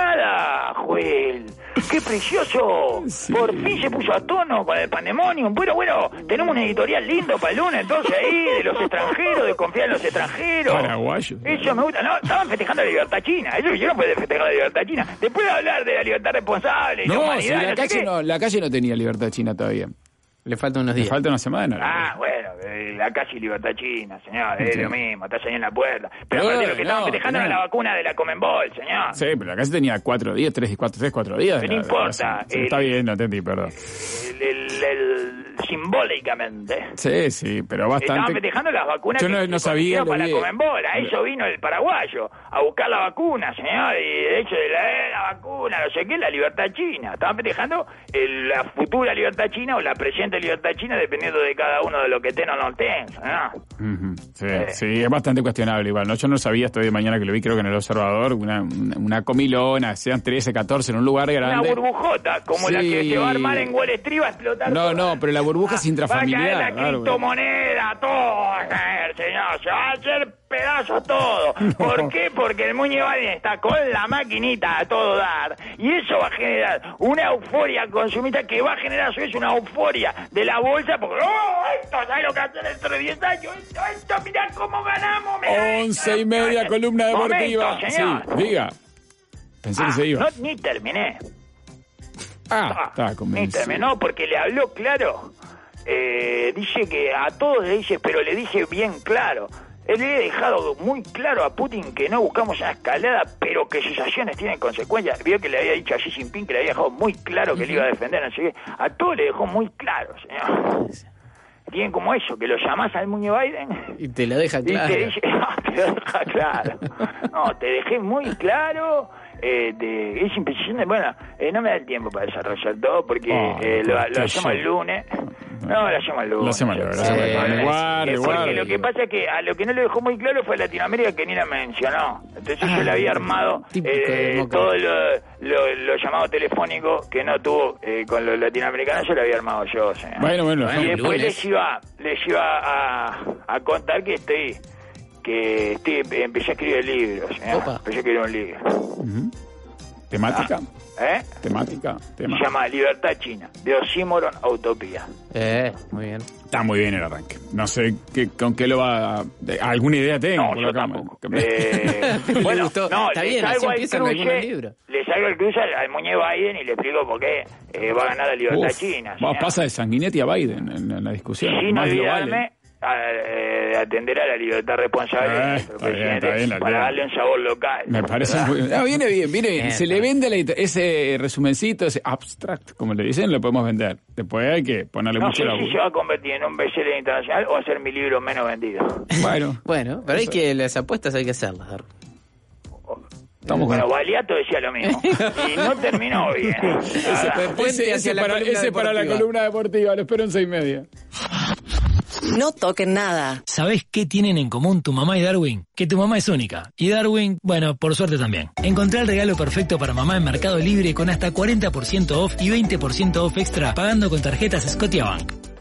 Speaker 3: nada, Joel. ¡Qué precioso! Sí. Por fin se puso a tono con el Pandemonium. Bueno, bueno, tenemos un editorial lindo para el lunes, entonces ahí, de los extranjeros, de confiar en los extranjeros.
Speaker 2: Paraguayos.
Speaker 3: Eso me gusta. No, estaban festejando la libertad china. Eso yo no puedo festejar la libertad china. Después de hablar de la libertad responsable,
Speaker 2: no,
Speaker 3: la humanidad,
Speaker 2: si la,
Speaker 3: no
Speaker 2: calle
Speaker 3: sé
Speaker 2: no, la calle no tenía libertad china todavía.
Speaker 4: Le faltan unos días.
Speaker 2: Le falta una semana.
Speaker 3: Ah, bueno, eh, la casi libertad china, señor, es sí. lo mismo, estás ahí en la puerta. Pero no, aparte lo que no, estaban festejando no. era la vacuna de la Conmebol, señor.
Speaker 2: Sí, pero la casi tenía cuatro días, tres, cuatro, tres, cuatro días.
Speaker 3: Pero no la, importa.
Speaker 2: La, sí, el, está bien, no entendí, perdón.
Speaker 3: El, el, el, simbólicamente.
Speaker 2: Sí, sí, pero bastante.
Speaker 3: Estaban festejando las vacunas
Speaker 2: yo
Speaker 3: que
Speaker 2: no,
Speaker 3: se
Speaker 2: no sabía
Speaker 3: para
Speaker 2: vi.
Speaker 3: la Conmebol. A eso vino el paraguayo, a buscar la vacuna, señor, y de hecho de la, eh, la vacuna, no sé qué, la libertad china. Estaban festejando el, la futura libertad china o la presente libertad china, dependiendo de cada uno de lo que tenga o no tenga, ¿no?
Speaker 2: Uh-huh. Sí, eh. sí, es bastante cuestionable igual, ¿no? Yo no sabía hasta hoy de mañana que lo vi, creo que en El Observador, una, una, una comilona, sean trece, catorce en un lugar grande.
Speaker 3: Una burbujota, como sí. la que se va a armar en Wall Street, va a explotar.
Speaker 2: No,
Speaker 3: toda.
Speaker 2: no, pero la burbuja ah, es intrafamiliar.
Speaker 3: Va a caer la claro, criptomoneda, todo va a caer, señor, se va a hacer pedazos todo. No. ¿Por qué? Porque el Muñe Biden está con la maquinita a todo dar, y eso va a generar una euforia consumista que va a generar a su vez una euforia de la bolsa, porque ¡oh, esto! ¿Sabes lo que hace dentro de diez años? Esto, esto, mirá cómo ganamos. Mirá,
Speaker 2: Once y media, esto, columna deportiva.
Speaker 3: Momento, señor.
Speaker 2: Sí, diga. Pensé ah, que se iba.
Speaker 3: No, ni terminé.
Speaker 2: Ah, ah está convencido.
Speaker 3: Ni terminó porque le habló claro. Eh, dice que a todos le dice, pero le dice bien claro. Él le ha dejado muy claro a Putin que no buscamos una escalada, pero que sus acciones tienen consecuencias. Vio que le había dicho a Xi Jinping que le había dejado muy claro que le iba a defender, no sé qué. A todos le dejó muy claro, señor. Tienen como eso, que lo llamás al Muñe Biden
Speaker 4: y te lo deja claro.
Speaker 3: Y te dice, no, te lo deja claro. No, te dejé muy claro. Eh, de, es impresionante. Bueno, eh, no me da el tiempo para desarrollar todo porque oh, eh, lo, lo hacemos el lunes. No, lo hacemos el lunes.
Speaker 2: Lo hacemos el lunes. Igual, igual.
Speaker 3: Porque lo que pasa es que a lo que no le dejó muy claro fue Latinoamérica, que ni la mencionó. Entonces ah, yo le había armado eh, todo lo, lo, lo llamado telefónico que no tuvo eh, con los latinoamericanos, yo lo había armado yo. O sea.
Speaker 2: Bueno, bueno.
Speaker 3: Y después les iba, les iba a, a contar que estoy... que estoy, empecé a escribir libros, ¿eh? empecé a escribir un libro.
Speaker 2: Uh-huh. ¿Temática?
Speaker 3: Ah, ¿Eh?
Speaker 2: ¿Temática? Tema.
Speaker 3: Se llama Libertad China, de Oxímoron a Utopía.
Speaker 4: Eh, muy bien.
Speaker 2: Está muy bien el arranque. No sé qué, con qué lo va a... ¿Alguna idea tengo?
Speaker 3: No, yo tampoco. Eh, bueno, no,
Speaker 4: está
Speaker 3: le
Speaker 4: bien,
Speaker 3: salgo
Speaker 4: así
Speaker 3: al cruce, le salgo al cruce al, al Muñe Biden y le explico por qué eh, va a ganar la Libertad Uf, China.
Speaker 2: Va, pasa de Sanguinetti a Biden en, en la discusión.
Speaker 3: Sin olvidarme... de atender a la libertad responsable eh, de nuestro presidente bien, bien, para darle un sabor local.
Speaker 2: Me parece muy bien. No, viene bien, viene bien. Se le vende la, ese resumencito, ese abstract, como le dicen, lo podemos vender. Después hay que ponerle
Speaker 3: no
Speaker 2: mucho
Speaker 3: sé
Speaker 2: laburo.
Speaker 3: Si se va a convertir en un bestseller internacional o a ser mi libro menos vendido.
Speaker 2: Bueno,
Speaker 4: bueno, pero hay que las apuestas hay que hacerlas.
Speaker 2: Estamos
Speaker 3: bueno,
Speaker 2: con...
Speaker 3: Baliato decía lo mismo. Y no terminó bien.
Speaker 2: Ese, ese para, ese para la columna deportiva, lo espero en seis y media.
Speaker 5: No toquen nada.
Speaker 6: ¿Sabés qué tienen en común tu mamá y Darwin? Que tu mamá es única. Y Darwin, bueno, por suerte también. Encontrá el regalo perfecto para mamá en Mercado Libre con hasta cuarenta por ciento off y veinte por ciento off extra pagando con tarjetas Scotiabank.